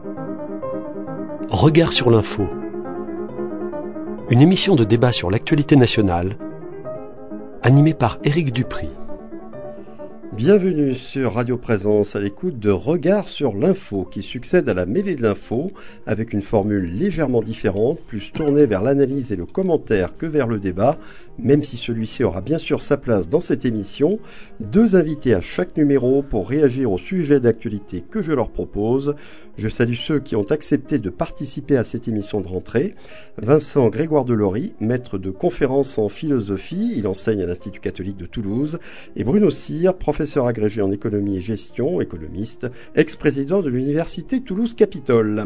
Regard sur l'info. Une émission de débat sur l'actualité nationale, animée par Éric Dupry. Bienvenue sur Radio Présence à l'écoute de Regard sur l'info qui succède à la mêlée de l'info avec une formule légèrement différente, plus tournée vers l'analyse et le commentaire que vers le débat, même si celui-ci aura bien sûr sa place dans cette émission. 2 invités à chaque numéro pour réagir au sujet d'actualité que je leur propose. Je salue ceux qui ont accepté de participer à cette émission de rentrée. Vincent Grégoire Delory, maître de conférences en philosophie, il enseigne à l'Institut catholique de Toulouse, et Bruno Cyr, professeur agrégé en économie et gestion, économiste, ex-président de l'Université Toulouse-Capitole.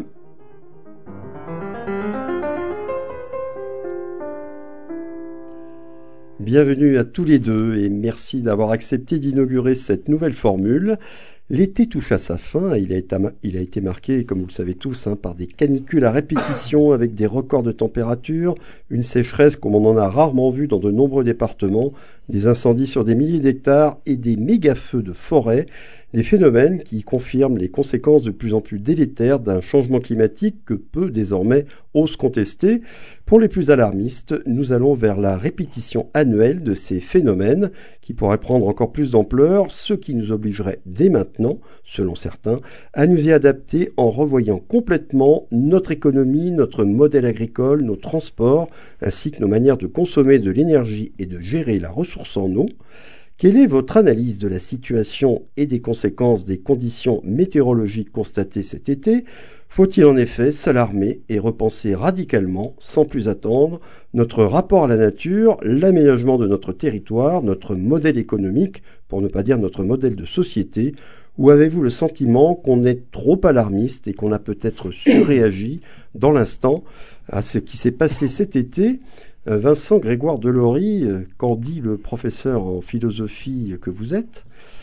Bienvenue à tous les deux et merci d'avoir accepté d'inaugurer cette nouvelle formule. L'été touche à sa fin, il a été marqué, comme vous le savez tous, par des canicules à répétition avec des records de température, une sécheresse comme on en a rarement vu dans de nombreux départements, des incendies sur des milliers d'hectares et des méga-feux de forêt, des phénomènes qui confirment les conséquences de plus en plus délétères d'un changement climatique que peu désormais osent contester. Pour les plus alarmistes, nous allons vers la répétition annuelle de ces phénomènes qui pourraient prendre encore plus d'ampleur, ce qui nous obligerait dès maintenant, selon certains, à nous y adapter en revoyant complètement notre économie, notre modèle agricole, nos transports, ainsi que nos manières de consommer de l'énergie et de gérer la ressource en eau. Quelle est votre analyse de la situation et des conséquences des conditions météorologiques constatées cet été ? Faut-il en effet s'alarmer et repenser radicalement, sans plus attendre, notre rapport à la nature, l'aménagement de notre territoire, notre modèle économique, pour ne pas dire notre modèle de société ? Ou avez-vous le sentiment qu'on est trop alarmiste et qu'on a peut-être surréagi dans l'instant à ce qui s'est passé cet été ? Vincent Grégoire Delory, qu'en dit le professeur en philosophie que vous êtes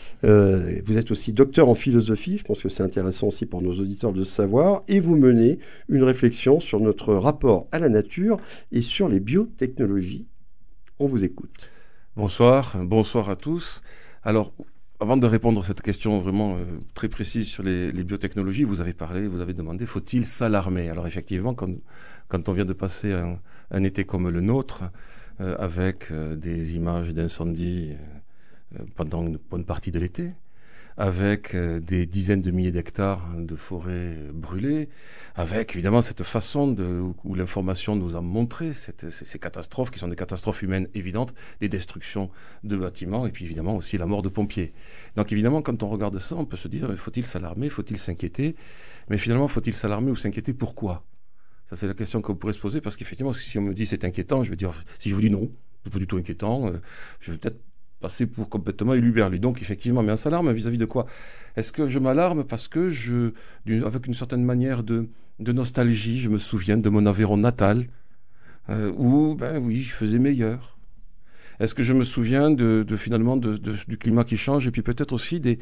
aussi docteur en philosophie, je pense que c'est intéressant aussi pour nos auditeurs de savoir, et vous menez une réflexion sur notre rapport à la nature et sur les biotechnologies. On vous écoute. Bonsoir à tous. Alors, avant de répondre à cette question vraiment très précise sur les biotechnologies, vous avez demandé, faut-il s'alarmer ? Alors effectivement, quand on vient de passer un été comme le nôtre, avec des images d'incendies pendant une bonne partie de l'été, avec des dizaines de milliers d'hectares de forêts brûlées, avec évidemment cette façon où l'information nous a montré ces catastrophes qui sont des catastrophes humaines évidentes, les destructions de bâtiments et puis évidemment aussi la mort de pompiers. Donc évidemment quand on regarde ça, on peut se dire faut-il s'alarmer, faut-il s'inquiéter ? Mais finalement faut-il s'alarmer ou s'inquiéter, pourquoi ? Ça c'est la question qu'on pourrait se poser, parce qu'effectivement si on me dit c'est inquiétant, je veux dire, si je vous dis non, c'est pas du tout inquiétant, je vais peut-être passer pour complètement éluberlu. Donc effectivement, mais on s'alarme vis-à-vis de quoi ? Est-ce que je m'alarme parce que avec une certaine manière de nostalgie, je me souviens de mon Aveyron natal, où, je faisais meilleur. Est-ce que je me souviens finalement du climat qui change et puis peut-être aussi des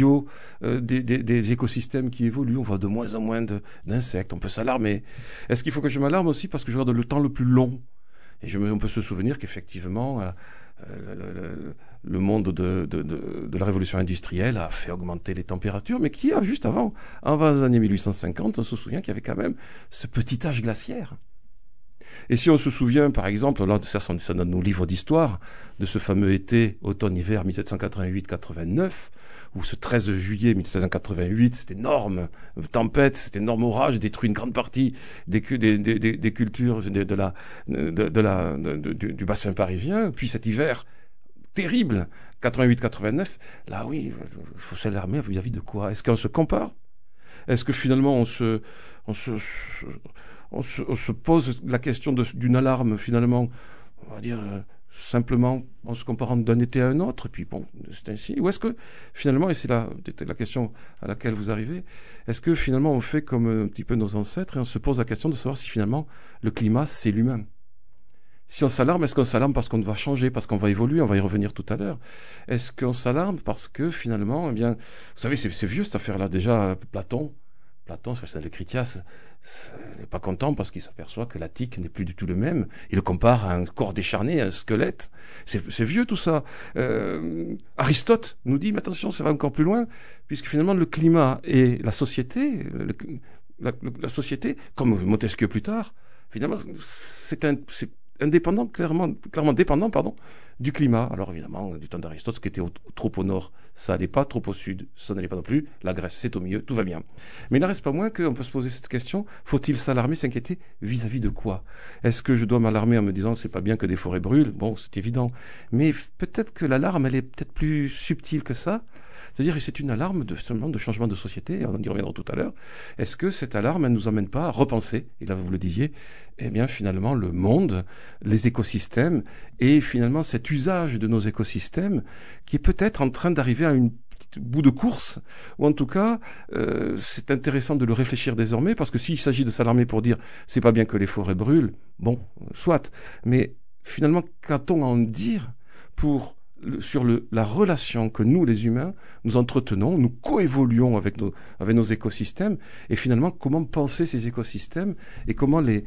écosystèmes qui évoluent. On voit de moins en moins d'insectes, on peut s'alarmer. Est-ce qu'il faut que je m'alarme aussi parce que je regarde le temps le plus long ? Et on peut se souvenir qu'effectivement, le monde de la révolution industrielle a fait augmenter les températures, mais qui a juste avant, en les années 1850, on se souvient qu'il y avait quand même ce petit âge glaciaire. Et si on se souvient, par exemple, là, ça dans nos livres d'histoire, de ce fameux été, automne-hiver 1788-89, où ce 13 juillet 1788, cette énorme tempête, cet énorme orage détruit une grande partie des cultures du bassin parisien, puis cet hiver terrible, 88-89, là oui, il faut s'alarmer vis-à-vis de quoi ? Est-ce qu'on se compare ? Est-ce que finalement on se pose la question d'une alarme, finalement, on va dire, simplement en se comparant d'un été à un autre, et puis bon, c'est ainsi. Ou est-ce que, finalement, et c'est la question à laquelle vous arrivez, est-ce que finalement on fait comme un petit peu nos ancêtres, et on se pose la question de savoir si finalement le climat, c'est l'humain ? Si on s'alarme, est-ce qu'on s'alarme parce qu'on va changer, parce qu'on va évoluer, on va y revenir tout à l'heure ? Est-ce qu'on s'alarme parce que, finalement, vous savez, c'est vieux cette affaire-là, déjà, Platon, c'est le Critias, n'est pas content parce qu'il s'aperçoit que l'Attique n'est plus du tout le même. Il le compare à un corps décharné, à un squelette. C'est vieux tout ça. Aristote nous dit, mais attention, ça va encore plus loin, puisque finalement le climat et la société la société, comme Montesquieu plus tard, finalement, c'est indépendant, clairement dépendant, du climat. Alors évidemment, du temps d'Aristote, ce qui était trop au nord, ça n'allait pas, trop au sud, ça n'allait pas non plus. La Grèce, c'est au milieu, tout va bien. Mais il n'en reste pas moins qu'on peut se poser cette question, faut-il s'alarmer, s'inquiéter vis-à-vis de quoi? Est-ce que je dois m'alarmer en me disant, c'est pas bien que des forêts brûlent? Bon, c'est évident. Mais peut-être que l'alarme, elle est peut-être plus subtile que ça. C'est-à-dire que c'est une alarme seulement de changement de société, on y reviendra tout à l'heure. Est-ce que cette alarme, elle ne nous emmène pas à repenser, et là vous le disiez, eh bien finalement le monde, les écosystèmes, et finalement cet usage de nos écosystèmes qui est peut-être en train d'arriver à une petite bout de course, ou en tout cas, c'est intéressant de le réfléchir désormais, parce que s'il s'agit de s'alarmer pour dire c'est pas bien que les forêts brûlent, bon, soit, mais finalement, qu'a-t-on à en dire sur la relation que nous, les humains, nous entretenons, nous coévoluons avec nos écosystèmes, et finalement, comment penser ces écosystèmes et comment les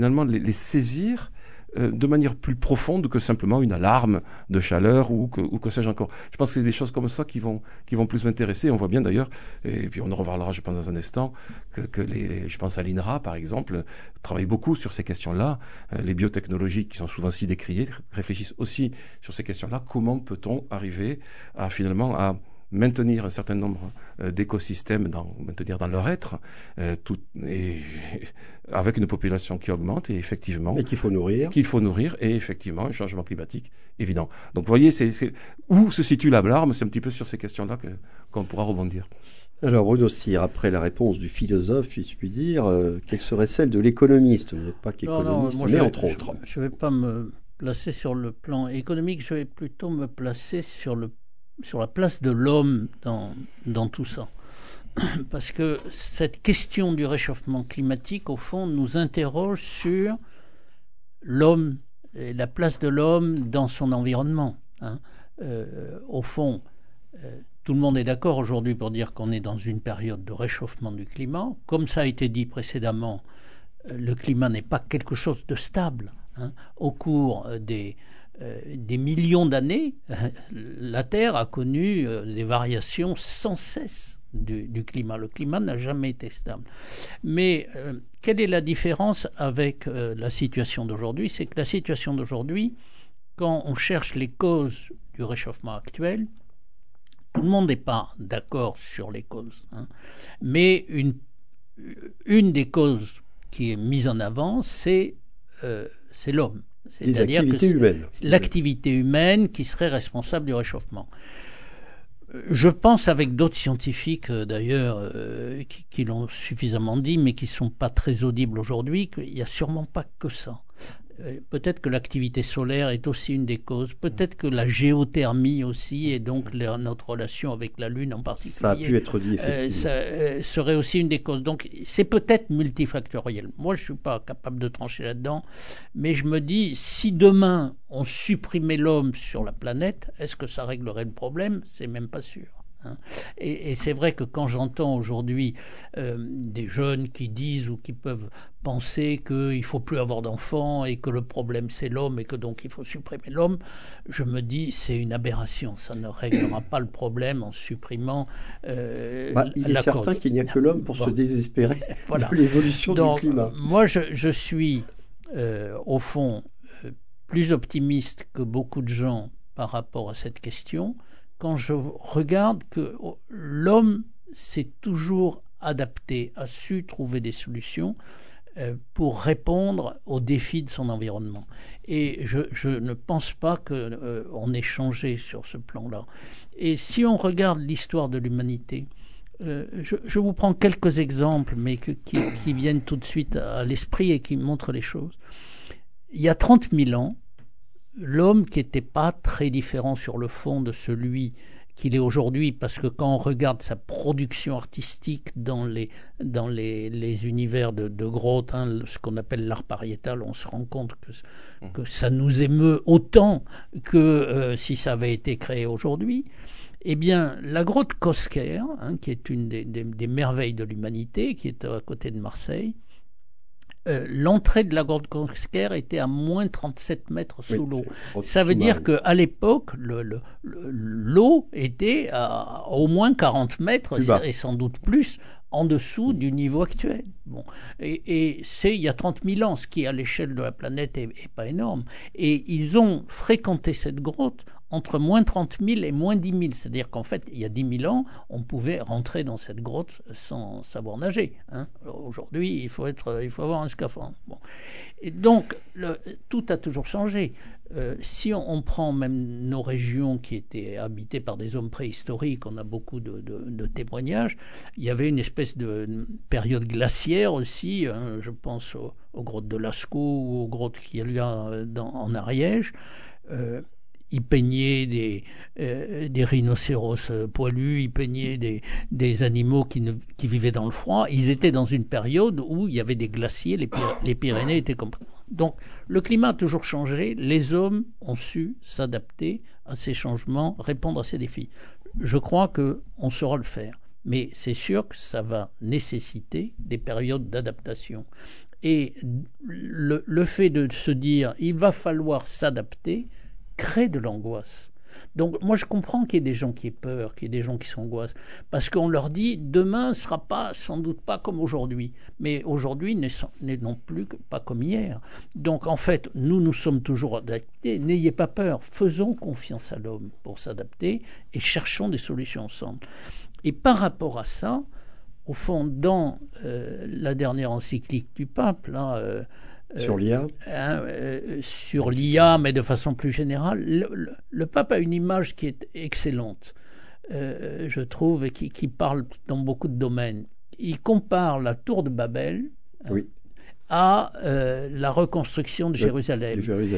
saisir de manière plus profonde que simplement une alarme de chaleur ou que sais-je encore. Je pense que c'est des choses comme ça qui vont plus m'intéresser. On voit bien d'ailleurs, et puis on en reparlera, je pense, dans un instant, que je pense à l'INRA, par exemple, travaille beaucoup sur ces questions-là. Les biotechnologies qui sont souvent si décriées réfléchissent aussi sur ces questions-là. Comment peut-on arriver à finalement à maintenir un certain nombre d'écosystèmes maintenir dans leur être, et avec une population qui augmente, et effectivement... Et qu'il faut nourrir. Et effectivement, un changement climatique évident. Donc vous voyez, où se situe l'alarme, c'est un petit peu sur ces questions-là qu'on pourra rebondir. Alors Bruno Cyr, après la réponse du philosophe, si je puis dire, quelle serait celle de l'économiste? Vous n'êtes pas qu'économiste, mais entre autres. Je ne vais pas me placer sur le plan économique, je vais plutôt me placer sur la place de l'homme dans tout ça. Parce que cette question du réchauffement climatique, au fond, nous interroge sur l'homme et la place de l'homme dans son environnement. Au fond, tout le monde est d'accord aujourd'hui pour dire qu'on est dans une période de réchauffement du climat. Comme ça a été dit précédemment, le climat n'est pas quelque chose de stable. Au cours des millions d'années, la Terre a connu des variations sans cesse du climat. Le climat n'a jamais été stable. Mais quelle est la différence avec la situation d'aujourd'hui? C'est que la situation d'aujourd'hui, quand on cherche les causes du réchauffement actuel, tout le monde n'est pas d'accord sur les causes. Mais une des causes qui est mise en avant, c'est l'homme. C'est-à-dire l'activité humaine qui serait responsable du réchauffement. Je pense, avec d'autres scientifiques d'ailleurs, qui l'ont suffisamment dit, mais qui ne sont pas très audibles aujourd'hui, qu'il n'y a sûrement pas que ça. Peut-être que l'activité solaire est aussi une des causes, peut-être que la géothermie aussi, et donc notre relation avec la Lune en particulier, ça a pu être dit, effectivement, serait aussi une des causes. Donc c'est peut-être multifactoriel. Moi je ne suis pas capable de trancher là-dedans, mais je me dis, si demain on supprimait l'homme sur la planète, est-ce que ça réglerait le problème? C'est même pas sûr. Et c'est vrai que quand j'entends aujourd'hui des jeunes qui disent ou qui peuvent penser qu'il ne faut plus avoir d'enfants et que le problème c'est l'homme et que donc il faut supprimer l'homme, je me dis c'est une aberration, ça ne réglera pas le problème en supprimant il est certain qu'il n'y a que l'homme pour se désespérer voilà. de l'évolution du climat. Moi je suis au fond plus optimiste que beaucoup de gens par rapport à cette question, quand je regarde que l'homme s'est toujours adapté, a su trouver des solutions pour répondre aux défis de son environnement. Et je ne pense pas qu'on ait changé sur ce plan-là. Et si on regarde l'histoire de l'humanité, je vous prends quelques exemples, mais qui viennent tout de suite à l'esprit et qui montrent les choses. Il y a 30 000 ans, l'homme qui n'était pas très différent sur le fond de celui qu'il est aujourd'hui, parce que quand on regarde sa production artistique dans les univers de Groth, ce qu'on appelle l'art pariétal, on se rend compte que ça nous émeut autant que si ça avait été créé aujourd'hui. Eh bien, la grotte Cosquer, qui est une des merveilles de l'humanité, qui est à côté de Marseille, l'entrée de la grotte Cosquer était à moins 37 mètres sous l'eau. Ça veut dire qu'à l'époque, l'eau était à au moins 40 mètres et sans doute plus en dessous du niveau actuel. Bon. Et c'est il y a 30 000 ans, ce qui à l'échelle de la planète est pas énorme. Et ils ont fréquenté cette grotte entre moins 30 000 et moins 10 000. C'est-à-dire qu'en fait, il y a 10 000 ans, on pouvait rentrer dans cette grotte sans savoir nager. Hein. Aujourd'hui, il faut avoir un scaphandre. Bon. Et donc, tout a toujours changé. Si on prend même nos régions qui étaient habitées par des hommes préhistoriques, on a beaucoup de témoignages. Il y avait une espèce de période glaciaire aussi. Hein, je pense aux grottes de Lascaux ou aux grottes qu'il y a en Ariège. Ils peignaient des rhinocéros poilus, ils peignaient des animaux qui vivaient dans le froid. Ils étaient dans une période où il y avait des glaciers, les Pyrénées étaient complètement... Donc le climat a toujours changé, les hommes ont su s'adapter à ces changements, répondre à ces défis. Je crois qu'on saura le faire, mais c'est sûr que ça va nécessiter des périodes d'adaptation. Et le fait de se dire il va falloir s'adapter crée de l'angoisse. Donc moi je comprends qu'il y ait des gens qui aient peur, qu'il y ait des gens qui s'angoissent, parce qu'on leur dit demain ne sera sans doute pas comme aujourd'hui, mais aujourd'hui n'est non plus pas comme hier. Donc en fait nous sommes toujours adaptés, n'ayez pas peur, faisons confiance à l'homme pour s'adapter et cherchons des solutions ensemble. Et par rapport à ça, au fond dans la dernière encyclique du pape là, sur l'IA sur l'IA, mais de façon plus générale, le pape a une image qui est excellente, je trouve, et qui parle dans beaucoup de domaines. Il compare la tour de Babel à la reconstruction de Jérusalem.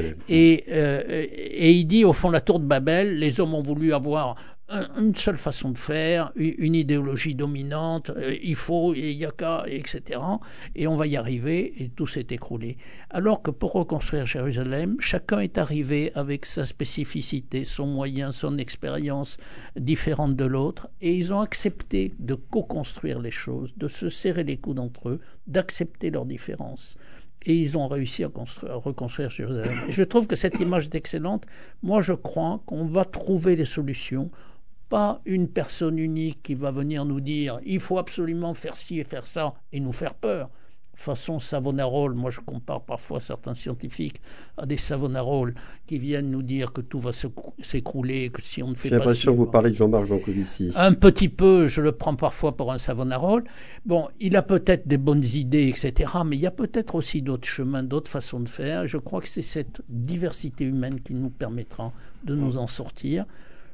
Et il dit, au fond, la tour de Babel, les hommes ont voulu avoir une seule façon de faire, une idéologie dominante, il y a qu'à, etc. Et on va y arriver, et tout s'est écroulé. Alors que pour reconstruire Jérusalem, chacun est arrivé avec sa spécificité, son moyen, son expérience différente de l'autre, et ils ont accepté de co-construire les choses, de se serrer les coudes entre eux, d'accepter leurs différences. Et ils ont réussi à reconstruire Jérusalem. Et je trouve que cette image est excellente. Moi, je crois qu'on va trouver des solutions. Pas une personne unique qui va venir nous dire il faut absolument faire ci et faire ça et nous faire peur. Façon Savonarola, moi je compare parfois certains scientifiques à des Savonarola qui viennent nous dire que tout va s'écrouler, que si on ne fait pas... J'ai l'impression que vous parlez de Jean-Marc Jancovici. Un petit peu, je le prends parfois pour un Savonarola. Bon, il a peut-être des bonnes idées, etc., mais il y a peut-être aussi d'autres chemins, d'autres façons de faire. Je crois que c'est cette diversité humaine qui nous permettra de nous en sortir.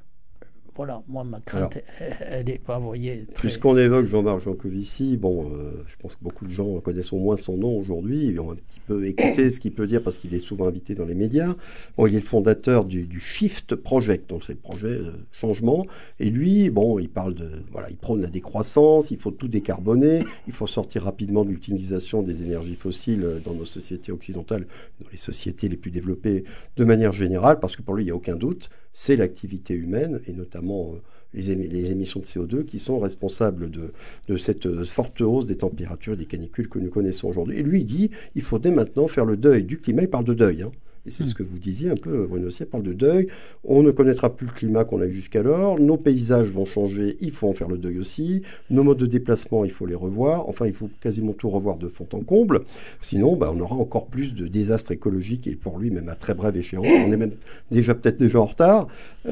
Voilà, moi, ma crainte, elle n'est pas, vous voyez... Puisqu'on évoque Jean-Marc Jancovici, je pense que beaucoup de gens connaissent au moins son nom aujourd'hui. Ils ont un petit peu écouté ce qu'il peut dire parce qu'il est souvent invité dans les médias. Bon, il est le fondateur du Shift Project, donc c'est le projet de changement. Et lui, il parle il prône la décroissance, il faut tout décarboner, il faut sortir rapidement de l'utilisation des énergies fossiles dans nos sociétés occidentales, dans les sociétés les plus développées de manière générale, parce que pour lui, il n'y a aucun doute, c'est l'activité humaine, et notamment les émissions de CO2 qui sont responsables de cette forte hausse des températures et des canicules que nous connaissons aujourd'hui. Et lui, il dit, il faut dès maintenant faire le deuil du climat. Il parle de deuil, hein. Et c'est ce que vous disiez un peu, Bruno Sier parle de deuil. On ne connaîtra plus le climat qu'on a eu jusqu'alors. Nos paysages vont changer, il faut en faire le deuil aussi. Nos modes de déplacement, il faut les revoir. Enfin, il faut quasiment tout revoir de fond en comble. Sinon, on aura encore plus de désastres écologiques, et pour lui, même à très brève échéance. On est même peut-être déjà en retard.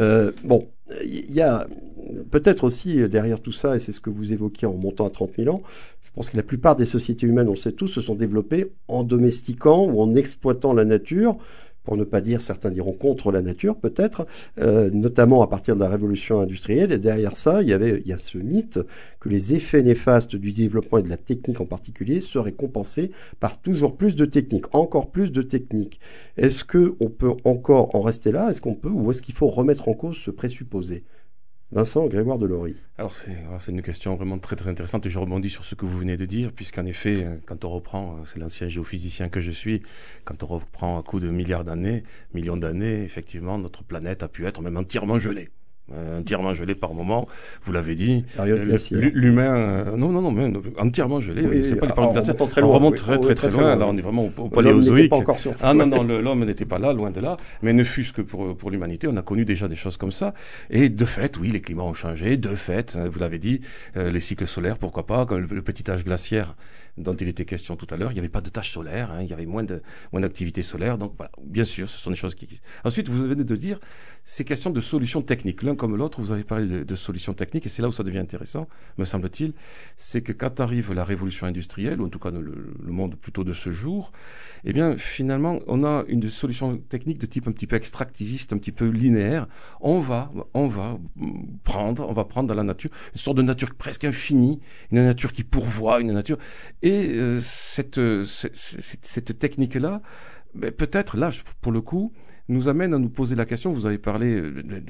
Il y a peut-être aussi derrière tout ça, et c'est ce que vous évoquiez en montant à 30 000 ans, je pense que la plupart des sociétés humaines, on le sait tous, se sont développées en domestiquant ou en exploitant la nature, pour ne pas dire, certains diront contre la nature peut-être, notamment à partir de la révolution industrielle. Et derrière ça, il y a ce mythe que les effets néfastes du développement et de la technique en particulier seraient compensés par toujours plus de technique, encore plus de technique. Est-ce qu'on peut encore en rester là? Ou est-ce qu'il faut remettre en cause ce présupposé? Vincent Grégoire Delory. Alors c'est une question vraiment très très intéressante, et je rebondis sur ce que vous venez de dire, puisqu'en effet, quand on reprend, c'est l'ancien géophysicien que je suis, quand on reprend un coup de millions d'années, effectivement, notre planète a pu être même entièrement gelée. entièrement gelé par moment, vous l'avez dit. Période glaciaire. L'humain, non, mais entièrement gelé. Oui, c'est pas les périodes glaciaires. Très on loin, remonte oui, très loin. Là, on est vraiment au L'homme n'était paléozoïque. pas encore sur Non, l'homme n'était pas là, loin de là. Mais ne fût-ce que pour l'humanité, on a connu déjà des choses comme ça. Et de fait, oui, les climats ont changé. De fait, vous l'avez dit, les cycles solaires, pourquoi pas, comme le petit âge glaciaire dont il était question tout à l'heure, il n'y avait pas de tâches solaires, il y avait moins d'activité solaire. Donc voilà, bien sûr, ce sont des choses qui... Ensuite, vous venez de dire, c'est question de solutions techniques. L'un comme l'autre, vous avez parlé de solutions techniques, et c'est là où ça devient intéressant, me semble-t-il, c'est que quand arrive la révolution industrielle, ou en tout cas le monde plutôt de ce jour, eh bien, finalement, on a une solution technique de type un petit peu extractiviste, un petit peu linéaire. On va prendre dans la nature une sorte de nature presque infinie, une nature qui pourvoit, une nature... Et cette technique-là, peut-être, là, pour le coup, nous amène à nous poser la question, vous avez parlé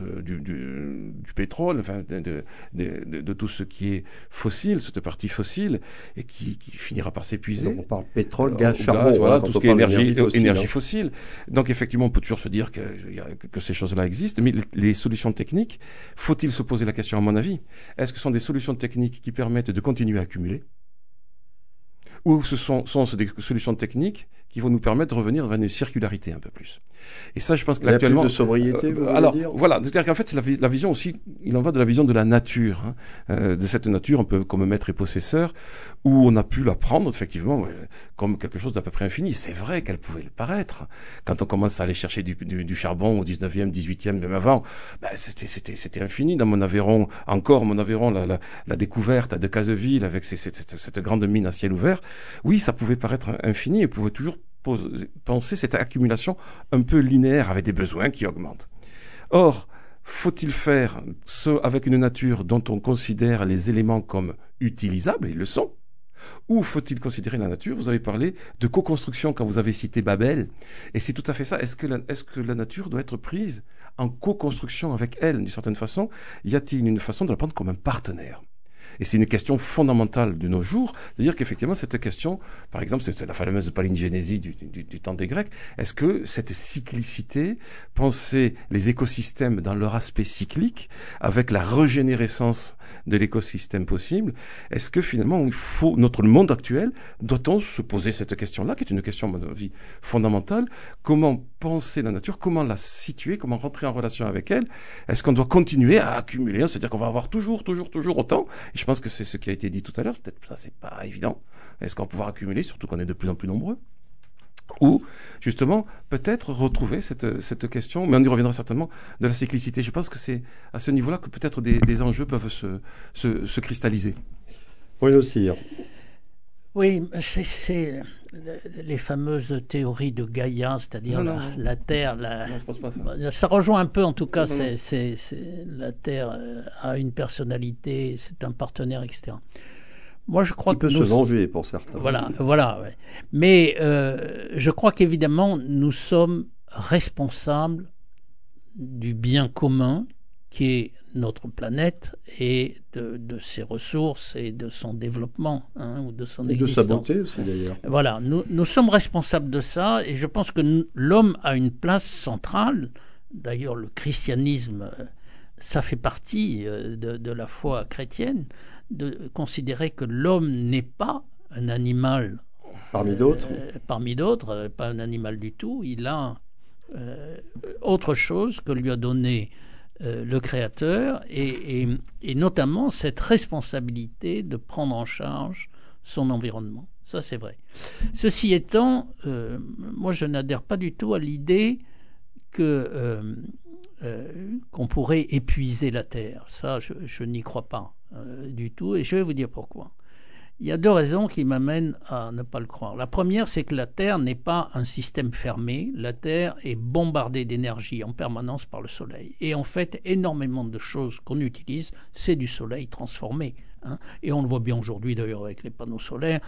du pétrole, enfin, de tout ce qui est fossile, cette partie fossile, et qui finira par s'épuiser. On parle pétrole, gaz, charbon, voilà, tout ce qui est énergie fossile. Fossile. Donc effectivement, on peut toujours se dire que ces choses-là existent, mais les solutions techniques, faut-il se poser la question, à mon avis, est-ce que ce sont des solutions techniques qui permettent de continuer à accumuler ? Ou ce sont des solutions techniques qui vont nous permettre de revenir vers une circularité un peu plus. Et ça, je pense que actuellement... Plus de sobriété, vous alors, voulez dire ? Voilà, c'est-à-dire qu'en fait, c'est la vision aussi, il en va de la vision de la nature, de cette nature un peu comme maître et possesseur, où on a pu la prendre, effectivement, comme quelque chose d'à peu près infini. C'est vrai qu'elle pouvait le paraître. Quand on commence à aller chercher du charbon au 19e, 18e, même avant, c'était infini. Dans mon Aveyron, la découverte de Cazeville avec cette grande mine à ciel ouvert, oui, ça pouvait paraître infini, et pouvait toujours penser cette accumulation un peu linéaire avec des besoins qui augmentent. Or, faut-il faire ce avec une nature dont on considère les éléments comme utilisables, et ils le sont, ou faut-il considérer la nature? Vous avez parlé de co-construction quand vous avez cité Babel, et c'est tout à fait ça. Est-ce que la nature doit être prise en co-construction avec elle, d'une certaine façon? Y a-t-il une façon de la prendre comme un partenaire? Et c'est une question fondamentale de nos jours, c'est-à-dire qu'effectivement, cette question, par exemple, c'est la fameuse palingénésie du temps des Grecs, est-ce que cette cyclicité, penser les écosystèmes dans leur aspect cyclique, avec la régénérescence de l'écosystème possible, est-ce que finalement, notre monde actuel, doit-on se poser cette question-là, qui est une question, à mon avis, fondamentale? Comment penser la nature? Comment la situer? Comment rentrer en relation avec elle? Est-ce qu'on doit continuer à accumuler? C'est-à-dire qu'on va avoir toujours autant? Et je pense que c'est ce qui a été dit tout à l'heure. Peut-être ça, c'est pas évident. Est-ce qu'on va pouvoir accumuler, surtout qu'on est de plus en plus nombreux? Ou, justement, peut-être retrouver cette question, mais on y reviendra certainement, de la cyclicité. Je pense que c'est à ce niveau-là que peut-être des enjeux peuvent se cristalliser. Oui, aussi. Oui, c'est les fameuses théories de Gaïa, c'est-à-dire la Terre. Non, ça se passe pas ça. Ça rejoint un peu, en tout cas, la Terre a une personnalité, c'est un partenaire, etc. Moi, je crois qui peut se venger pour certains. Voilà. Ouais. Mais je crois qu'évidemment, nous sommes responsables du bien commun qui est notre planète et de ses ressources et de son développement ou de son existence. Et de sa beauté aussi d'ailleurs. Voilà, nous sommes responsables de ça et je pense que l'homme a une place centrale. D'ailleurs, le christianisme, ça fait partie de la foi chrétienne, de considérer que l'homme n'est pas un animal. Parmi d'autres. Pas un animal du tout. Il a autre chose que lui a donné le Créateur et notamment cette responsabilité de prendre en charge son environnement. Ça, c'est vrai. Ceci étant, moi, je n'adhère pas du tout à l'idée qu'on pourrait épuiser la Terre. Ça, je n'y crois pas du tout et je vais vous dire pourquoi. Il y a deux raisons qui m'amènent à ne pas le croire. La première, c'est que la Terre n'est pas un système fermé. La Terre est bombardée d'énergie en permanence par le Soleil. Et en fait, énormément de choses qu'on utilise, c'est du Soleil transformé. hein. Et on le voit bien aujourd'hui d'ailleurs avec les panneaux solaires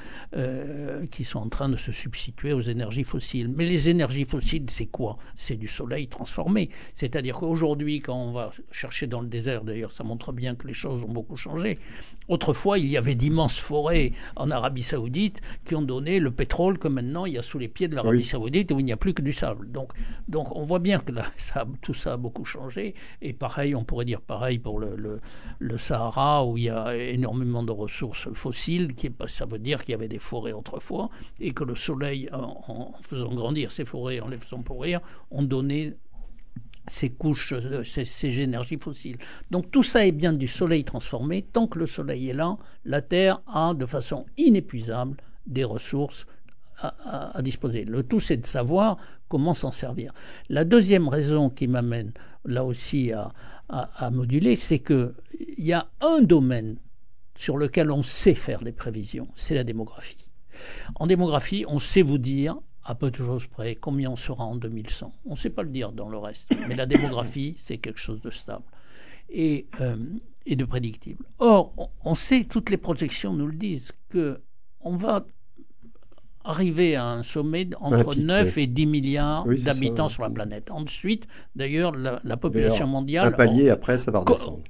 qui sont en train de se substituer aux énergies fossiles. Mais les énergies fossiles, c'est quoi? C'est du soleil transformé. C'est-à-dire qu'aujourd'hui, quand on va chercher dans le désert, d'ailleurs ça montre bien que les choses ont beaucoup changé. Autrefois, il y avait d'immenses forêts en Arabie Saoudite qui ont donné le pétrole que maintenant il y a sous les pieds de l'Arabie Saoudite où il n'y a plus que du sable. Donc on voit bien que là, tout ça a beaucoup changé. Et pareil, on pourrait dire pareil pour le Sahara où il y a énormément de ressources fossiles. Ça veut dire qu'il y avait des forêts autrefois et que le soleil, en faisant grandir ces forêts, en les faisant pourrir, ont donné ces couches, ces énergies fossiles. Donc tout ça est bien du soleil transformé. Tant que le soleil est là, la Terre a de façon inépuisable des ressources à disposer. Le tout, c'est de savoir comment s'en servir. La deuxième raison qui m'amène là aussi à moduler, c'est qu'il y a un domaine sur lequel on sait faire des prévisions, c'est la démographie. En démographie, on sait vous dire, à peu de choses près, combien on sera en 2100. On ne sait pas le dire dans le reste, mais la démographie, c'est quelque chose de stable et de prédictible. Or, on sait, toutes les projections nous le disent, qu'on va arriver à un sommet entre 9 et 10 milliards d'habitants sur la planète. Ensuite, d'ailleurs, la population mondiale... Un palier, après, ça va redescendre.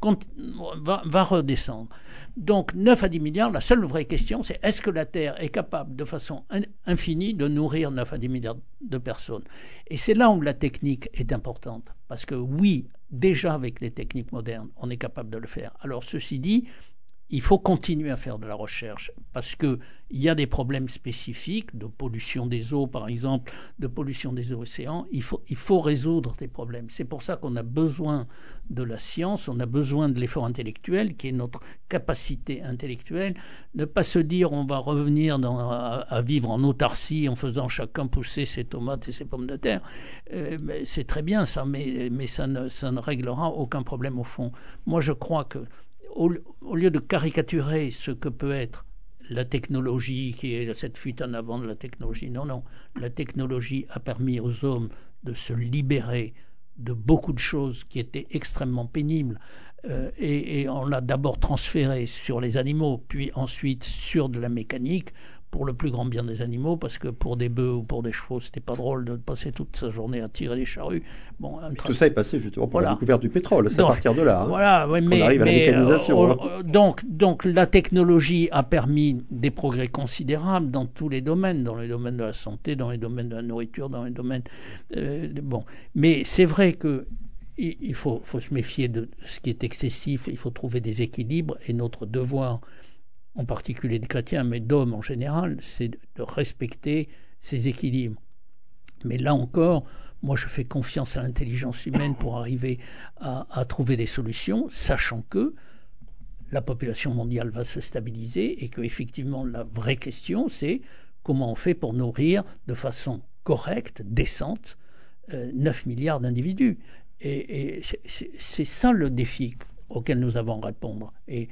Va redescendre. Donc, 9 à 10 milliards, la seule vraie question, c'est est-ce que la Terre est capable, de façon infinie, de nourrir 9 à 10 milliards de personnes? Et c'est là où la technique est importante. Parce que oui, déjà avec les techniques modernes, on est capable de le faire. Alors, ceci dit, il faut continuer à faire de la recherche parce qu'il y a des problèmes spécifiques de pollution des eaux, par exemple, de pollution des océans. Il faut résoudre des problèmes. C'est pour ça qu'on a besoin de la science, on a besoin de l'effort intellectuel, qui est notre capacité intellectuelle. Ne pas se dire on va revenir à vivre en autarcie en faisant chacun pousser ses tomates et ses pommes de terre. C'est très bien ça, mais ça ne réglera aucun problème au fond. Moi, je crois que au lieu de caricaturer ce que peut être la technologie, qui est cette fuite en avant de la technologie, non, la technologie a permis aux hommes de se libérer de beaucoup de choses qui étaient extrêmement pénibles et on l'a d'abord transféré sur les animaux, puis ensuite sur de la mécanique pour le plus grand bien des animaux, parce que pour des bœufs ou pour des chevaux, c'était pas drôle de passer toute sa journée à tirer des charrues. Bon, tout ça est passé justement pour la découverte du pétrole, c'est à partir de là. Voilà, on arrive à la mécanisation. Donc la technologie a permis des progrès considérables dans tous les domaines, dans les domaines de la santé, dans les domaines de la nourriture, dans les domaines... Mais c'est vrai que il faut se méfier de ce qui est excessif, il faut trouver des équilibres, et notre devoir, en particulier de chrétiens, mais d'hommes en général, c'est de respecter ces équilibres. Mais là encore, moi je fais confiance à l'intelligence humaine pour arriver à trouver des solutions, sachant que la population mondiale va se stabiliser et qu'effectivement la vraie question c'est comment on fait pour nourrir de façon correcte, décente, 9 milliards d'individus. Et c'est ça le défi auquel nous avons à répondre. Et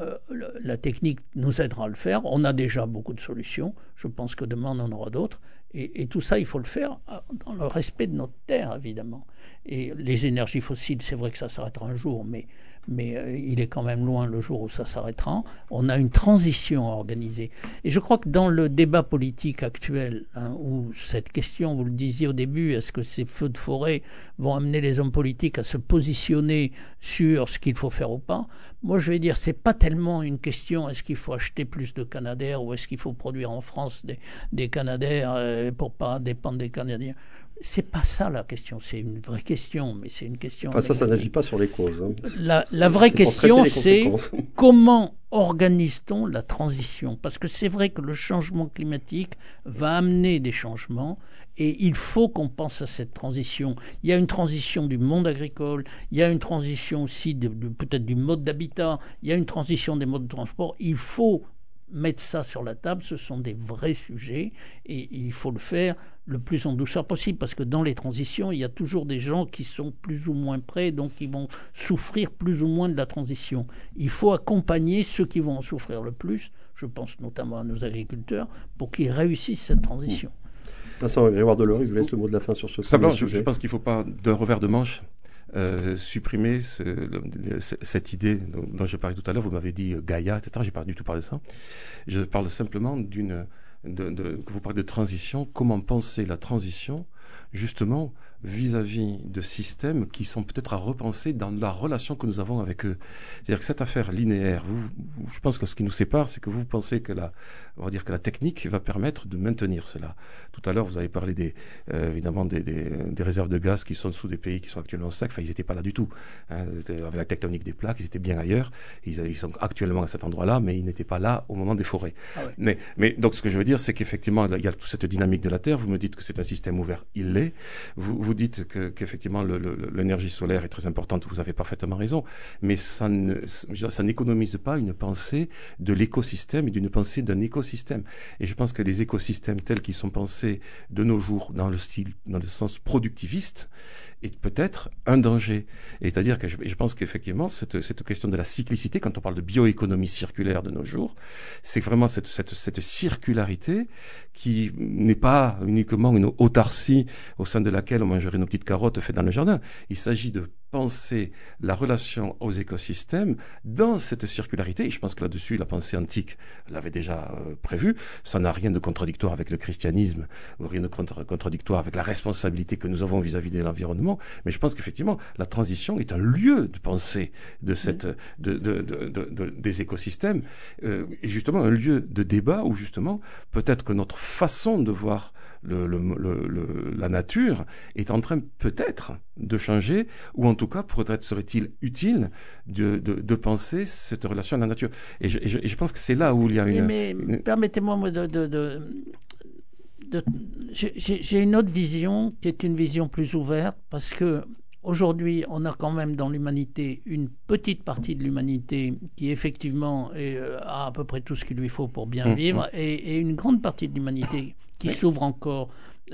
la technique nous aidera à le faire. On a déjà beaucoup de solutions. Je pense que demain, on en aura d'autres. Et tout ça, il faut le faire dans le respect de notre terre, évidemment. Et les énergies fossiles, c'est vrai que ça s'arrêtera un jour, mais il est quand même loin le jour où ça s'arrêtera. On a une transition à organiser. Et je crois que dans le débat politique actuel, où cette question, vous le disiez au début, est-ce que ces feux de forêt vont amener les hommes politiques à se positionner sur ce qu'il faut faire ou pas? Moi, je vais dire, c'est pas tellement une question, est-ce qu'il faut acheter plus de Canadair ou est-ce qu'il faut produire en France des Canadair pour pas dépendre des Canadiens? C'est pas ça la question, c'est une vraie question, mais c'est une question... Enfin, ça n'agit pas sur les causes. La vraie question, c'est comment organise-t-on la transition? Parce que c'est vrai que le changement climatique va amener des changements et il faut qu'on pense à cette transition. Il y a une transition du monde agricole, il y a une transition aussi peut-être du mode d'habitat, il y a une transition des modes de transport. Il faut mettre ça sur la table, ce sont des vrais sujets et il faut le faire le plus en douceur possible parce que dans les transitions, il y a toujours des gens qui sont plus ou moins prêts, donc qui vont souffrir plus ou moins de la transition. Il faut accompagner ceux qui vont en souffrir le plus, je pense notamment à nos agriculteurs, pour qu'ils réussissent cette transition. Vincent Grégoire Delory, je vous laisse le mot de la fin sur ce sujet. Je pense qu'il ne faut pas d'un revers de manche supprimer cette idée dont je parlais tout à l'heure. Vous m'avez dit Gaïa, etc. J'ai pas du tout parlé de ça. Je parle simplement que vous parlez de transition. Comment penser la transition, justement, vis-à-vis de systèmes qui sont peut-être à repenser dans la relation que nous avons avec eux. C'est-à-dire que cette affaire linéaire, je pense que ce qui nous sépare, c'est que vous pensez que on va dire que la technique va permettre de maintenir cela. Tout à l'heure, vous avez parlé évidemment des réserves de gaz qui sont sous des pays qui sont actuellement secs. Enfin, ils n'étaient pas là du tout. Avec la tectonique des plaques, ils étaient bien ailleurs. Ils sont actuellement à cet endroit-là, mais ils n'étaient pas là au moment des forêts. Ah ouais. Mais donc, ce que je veux dire, c'est qu'effectivement, il y a toute cette dynamique de la Terre. Vous me dites que c'est un système ouvert. Il l'est. Vous dites qu'effectivement l'énergie solaire est très importante, vous avez parfaitement raison, mais ça n'économise pas une pensée de l'écosystème et d'une pensée d'un écosystème. Et je pense que les écosystèmes tels qu'ils sont pensés de nos jours dans le sens productiviste, est peut-être un danger. C'est-à-dire que je pense qu'effectivement, cette question de la cyclicité, quand on parle de bioéconomie circulaire de nos jours, c'est vraiment cette circularité qui n'est pas uniquement une autarcie au sein de laquelle on mangerait nos petites carottes faites dans le jardin. Il s'agit de penser la relation aux écosystèmes dans cette circularité. Et je pense que là-dessus, la pensée antique l'avait déjà prévu. Ça n'a rien de contradictoire avec le christianisme, ou rien de contradictoire avec la responsabilité que nous avons vis-à-vis de l'environnement. Mais je pense qu'effectivement, la transition est un lieu de pensée des écosystèmes, et justement un lieu de débat où justement, peut-être que notre façon de voir la nature est en train peut-être de changer, ou en tout cas peut-être serait-il utile de penser cette relation à la nature. Et je pense que c'est là où il y a Mais permettez-moi j'ai une autre vision qui est une vision plus ouverte, parce que aujourd'hui, on a quand même dans l'humanité une petite partie de l'humanité qui effectivement a à peu près tout ce qu'il lui faut pour bien vivre, et une grande partie de l'humanité qui s'ouvre encore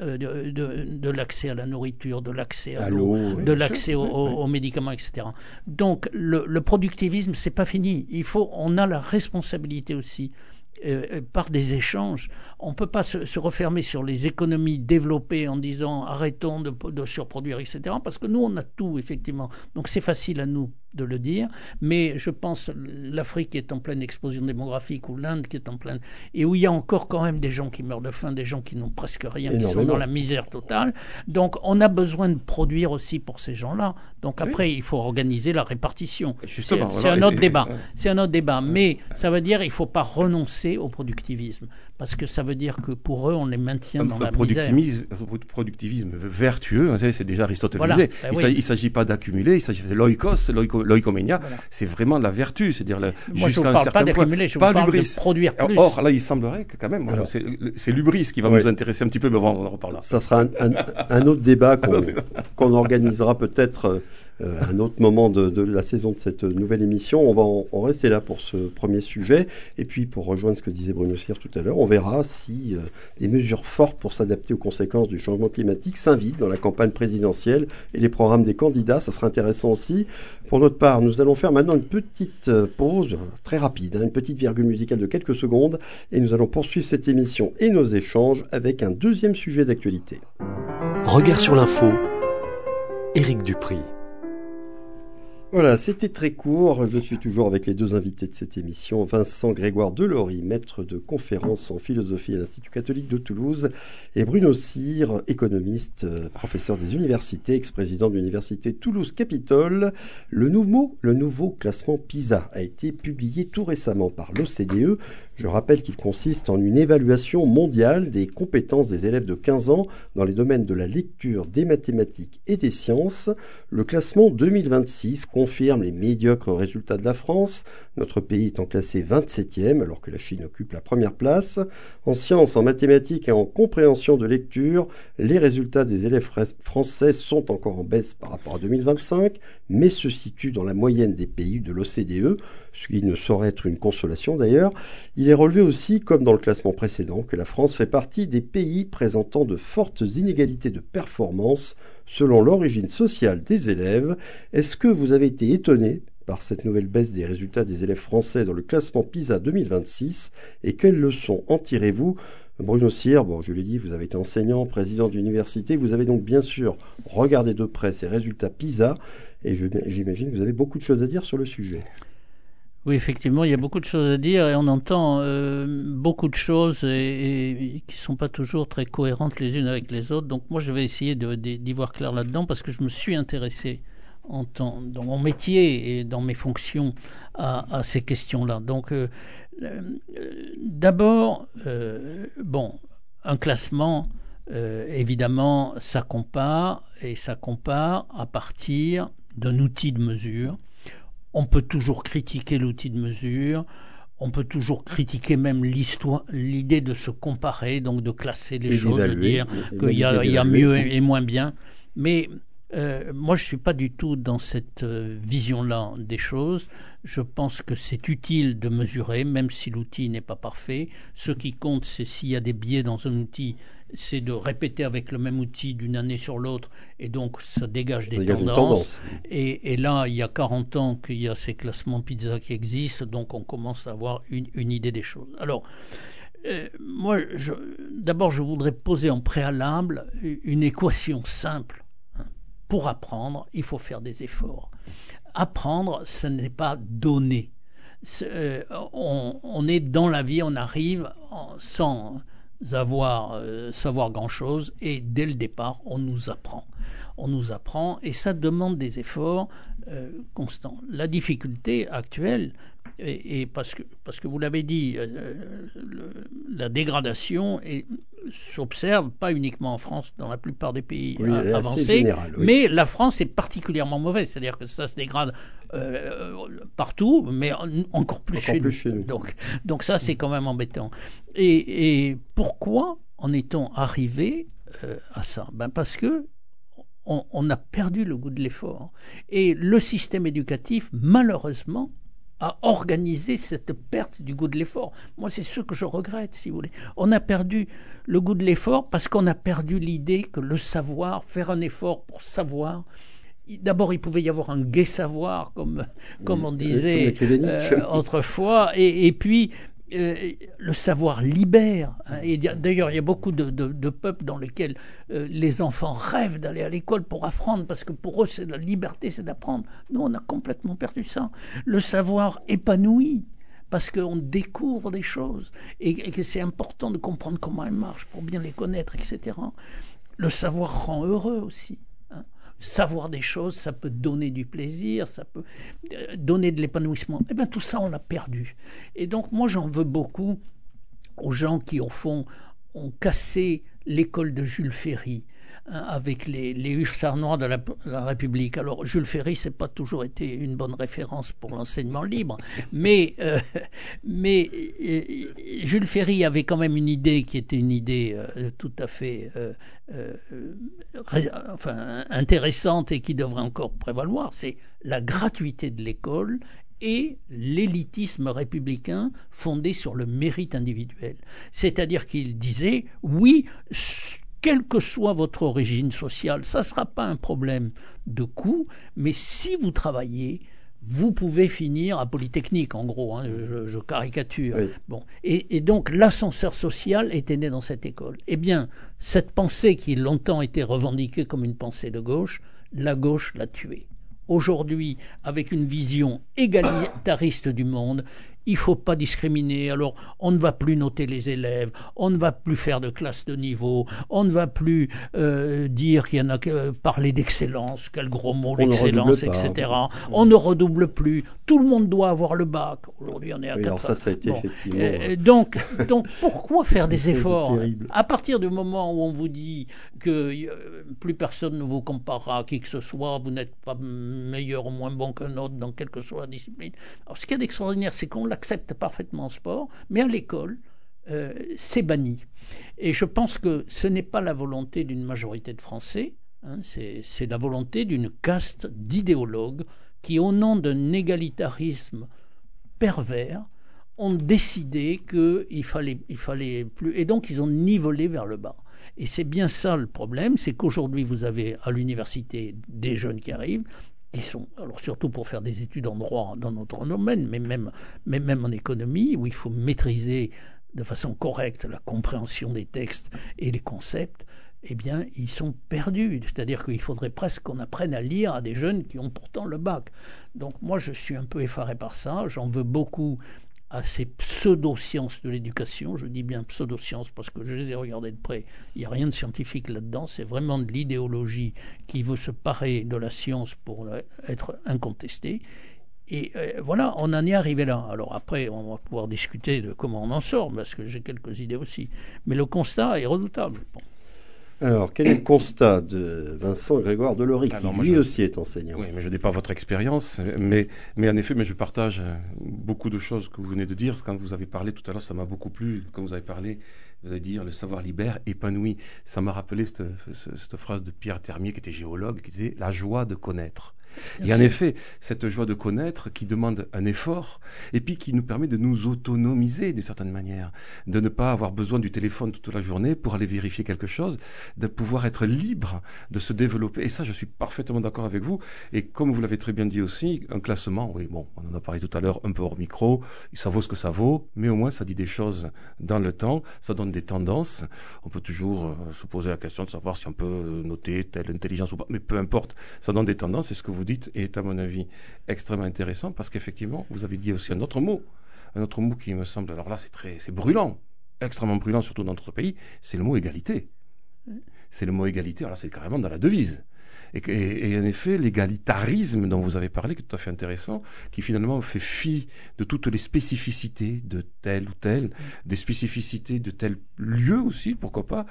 de l'accès à la nourriture, de l'accès à l'eau, de l'accès aux médicaments, etc. Donc le productivisme, c'est pas fini. On a la responsabilité aussi, par des échanges. On ne peut pas se refermer sur les économies développées en disant arrêtons de surproduire, etc. Parce que nous, on a tout, effectivement. Donc c'est facile à nous de le dire, mais je pense l'Afrique est en pleine explosion démographique, ou l'Inde qui est en pleine... et où il y a encore quand même des gens qui meurent de faim, des gens qui n'ont presque rien, qui sont dans la misère totale. Donc on a besoin de produire aussi pour ces gens-là. Donc après, il faut organiser la répartition. C'est un autre débat. C'est un autre débat. Mais ça veut dire qu'il ne faut pas renoncer au productivisme, parce que ça veut dire que pour eux, on les maintient dans la misère. Productivisme vertueux, c'est déjà aristotélisé. Voilà, il ne s'agit pas d'accumuler, il s'agit de l'oikoménia, c'est vraiment la vertu, c'est-à-dire jusqu'à un certain point. Je vous parle de produire plus. Or, là, il semblerait que quand même, c'est l'hubris qui va nous intéresser un petit peu, mais on en reparlera. Ça sera un autre débat qu'on organisera peut-être à un autre moment de la saison de cette nouvelle émission. On va en rester là pour ce premier sujet. Et puis, pour rejoindre ce que disait Bruno Cyr tout à l'heure, on verra si des mesures fortes pour s'adapter aux conséquences du changement climatique s'invitent dans la campagne présidentielle et les programmes des candidats. Ça sera intéressant aussi. Pour notre part, nous allons faire maintenant une petite pause, très rapide, une petite virgule musicale de quelques secondes, et nous allons poursuivre cette émission et nos échanges avec un deuxième sujet d'actualité. Regard sur l'info, Éric Dupry. Voilà, c'était très court. Je suis toujours avec les deux invités de cette émission, Vincent Grégoire Delory, maître de conférences en philosophie à l'Institut catholique de Toulouse, et Bruno Cyr, économiste, professeur des universités, ex-président de l'université Toulouse-Capitole. Le nouveau classement PISA a été publié tout récemment par l'OCDE. Je rappelle qu'il consiste en une évaluation mondiale des compétences des élèves de 15 ans dans les domaines de la lecture, des mathématiques et des sciences. Le classement 2026 confirme les médiocres résultats de la France, notre pays étant classé 27e alors que la Chine occupe la première place. En sciences, en mathématiques et en compréhension de lecture, les résultats des élèves français sont encore en baisse par rapport à 2025, mais se situent dans la moyenne des pays de l'OCDE, ce qui ne saurait être une consolation d'ailleurs. Il est relevé aussi, comme dans le classement précédent, que la France fait partie des pays présentant de fortes inégalités de performance selon l'origine sociale des élèves. Est-ce que vous avez été étonné par cette nouvelle baisse des résultats des élèves français dans le classement PISA 2026, et quelles leçons en tirez-vous? Bruno Cyr, bon, je l'ai dit, vous avez été enseignant, président d'université, vous avez donc bien sûr regardé de près ces résultats PISA, et j'imagine que vous avez beaucoup de choses à dire sur le sujet. Oui, effectivement, il y a beaucoup de choses à dire et on entend beaucoup de choses et qui ne sont pas toujours très cohérentes les unes avec les autres. Donc moi, je vais essayer d'y voir clair là-dedans parce que je me suis intéressé dans mon métier et dans mes fonctions à ces questions-là. Donc d'abord, un classement, évidemment, ça compare à partir d'un outil de mesure. On peut toujours critiquer l'outil de mesure, on peut toujours critiquer même l'idée de se comparer, donc de classer les choses, de dire qu'il y a mieux et moins bien. Mais moi, je ne suis pas du tout dans cette vision-là des choses. Je pense que c'est utile de mesurer, même si l'outil n'est pas parfait. Ce qui compte, c'est s'il y a des biais dans un outil, c'est de répéter avec le même outil d'une année sur l'autre, et donc ça dégage des tendances. Et là, il y a 40 ans qu'il y a ces classements PISA qui existent, donc on commence à avoir une idée des choses. Alors, moi, d'abord, je voudrais poser en préalable une équation simple. Pour apprendre, il faut faire des efforts. Apprendre, ce n'est pas donner. On est dans la vie, on arrive sans savoir grand-chose, et dès le départ, on nous apprend, et ça demande des efforts constants. La difficulté actuelle, et parce que vous l'avez dit, la dégradation s'observe pas uniquement en France, dans la plupart des pays avancés, général, oui. Mais la France est particulièrement mauvaise, c'est-à-dire que ça se dégrade partout, mais encore plus chez nous. Donc ça, c'est quand même embêtant. Et pourquoi en est-on arrivé à ça ? Parce que on a perdu le goût de l'effort. Et le système éducatif, malheureusement, a organisé cette perte du goût de l'effort. Moi, c'est ce que je regrette, si vous voulez. On a perdu le goût de l'effort parce qu'on a perdu l'idée que le savoir, faire un effort pour savoir, d'abord, il pouvait y avoir un gai savoir, comme on disait autrefois, et puis le savoir libère. Et d'ailleurs, il y a beaucoup de peuples dans lesquels les enfants rêvent d'aller à l'école pour apprendre, parce que pour eux, c'est la liberté, c'est d'apprendre. Nous, on a complètement perdu ça. Le savoir épanouit, parce qu'on découvre des choses, et que c'est important de comprendre comment elles marchent pour bien les connaître, etc. Le savoir rend heureux aussi. Savoir des choses, ça peut donner du plaisir, ça peut donner de l'épanouissement. Eh bien, tout ça, on l'a perdu. Et donc, moi, j'en veux beaucoup aux gens qui, au fond, ont cassé l'école de Jules Ferry, avec les hussards noirs de la République. Alors, Jules Ferry, c'est pas toujours été une bonne référence pour l'enseignement libre, mais Jules Ferry avait quand même une idée qui était une idée tout à fait intéressante et qui devrait encore prévaloir, c'est la gratuité de l'école et l'élitisme républicain fondé sur le mérite individuel. C'est-à-dire qu'il disait, oui, quelle que soit votre origine sociale, ça ne sera pas un problème de coût, mais si vous travaillez, vous pouvez finir à Polytechnique, en gros, je caricature. Oui. Bon. Et donc, l'ascenseur social était né dans cette école. Eh bien, cette pensée qui longtemps été revendiquée comme une pensée de gauche, la gauche l'a tuée. Aujourd'hui, avec une vision égalitariste du monde, il ne faut pas discriminer, alors on ne va plus noter les élèves, on ne va plus faire de classe de niveau, on ne va plus dire qu'il y en a parler d'excellence, quel gros mot l'excellence, etc. On ne redouble plus, tout le monde doit avoir le bac. Aujourd'hui on est à 4 ans. Ça a été effectivement... Donc pourquoi faire des efforts ? À partir du moment où on vous dit que plus personne ne vous comparera à qui que ce soit, vous n'êtes pas meilleur ou moins bon qu'un autre dans quelle que soit la discipline. Alors ce qu'il y a d'extraordinaire, c'est qu'on l'accepte parfaitement en sport, mais à l'école, c'est banni. Et je pense que ce n'est pas la volonté d'une majorité de Français, c'est la volonté d'une caste d'idéologues qui, au nom d'un égalitarisme pervers, ont décidé qu'il fallait plus... Et donc, ils ont nivelé vers le bas. Et c'est bien ça le problème, c'est qu'aujourd'hui, vous avez à l'université des jeunes qui arrivent, qui sont, alors surtout pour faire des études en droit dans notre domaine, mais même en économie, où il faut maîtriser de façon correcte la compréhension des textes et les concepts, eh bien, ils sont perdus. C'est-à-dire qu'il faudrait presque qu'on apprenne à lire à des jeunes qui ont pourtant le bac. Donc moi, je suis un peu effaré par ça. J'en veux beaucoup à ces pseudo-sciences de l'éducation. Je dis bien pseudo-sciences parce que je les ai regardées de près. Il n'y a rien de scientifique là-dedans. C'est vraiment de l'idéologie qui veut se parer de la science pour être incontestée. Et voilà, on en est arrivé là. Alors après, on va pouvoir discuter de comment on en sort, parce que j'ai quelques idées aussi. Mais le constat est redoutable. Bon. Alors, quel est le constat de Vincent Grégoire Delory, qui lui aussi est enseignant? Oui, mais je n'ai pas votre expérience, mais en effet, je partage beaucoup de choses que vous venez de dire. Quand vous avez parlé tout à l'heure, ça m'a beaucoup plu. Quand vous avez parlé, vous allez dire le savoir libère, épanoui. Ça m'a rappelé cette phrase de Pierre Termier, qui était géologue, qui disait « la joie de connaître ». Et en effet, cette joie de connaître qui demande un effort et puis qui nous permet de nous autonomiser d'une certaine manière, de ne pas avoir besoin du téléphone toute la journée pour aller vérifier quelque chose, de pouvoir être libre, de se développer. Et ça, je suis parfaitement d'accord avec vous. Et comme vous l'avez très bien dit aussi, un classement, oui, bon, on en a parlé tout à l'heure, un peu hors micro, ça vaut ce que ça vaut, mais au moins ça dit des choses dans le temps, ça donne des tendances. On peut toujours se poser la question de savoir si on peut noter telle intelligence ou pas, mais peu importe, ça donne des tendances. Et ce que vous dites est à mon avis extrêmement intéressant parce qu'effectivement vous avez dit aussi un autre mot qui me semble, alors là c'est brûlant, extrêmement brûlant surtout dans notre pays, c'est le mot égalité. C'est le mot égalité, alors là c'est carrément dans la devise. Et en effet, l'égalitarisme dont vous avez parlé, qui est tout à fait intéressant, qui finalement fait fi de toutes les spécificités de tel ou tel, des spécificités de tel lieu aussi, pourquoi pas,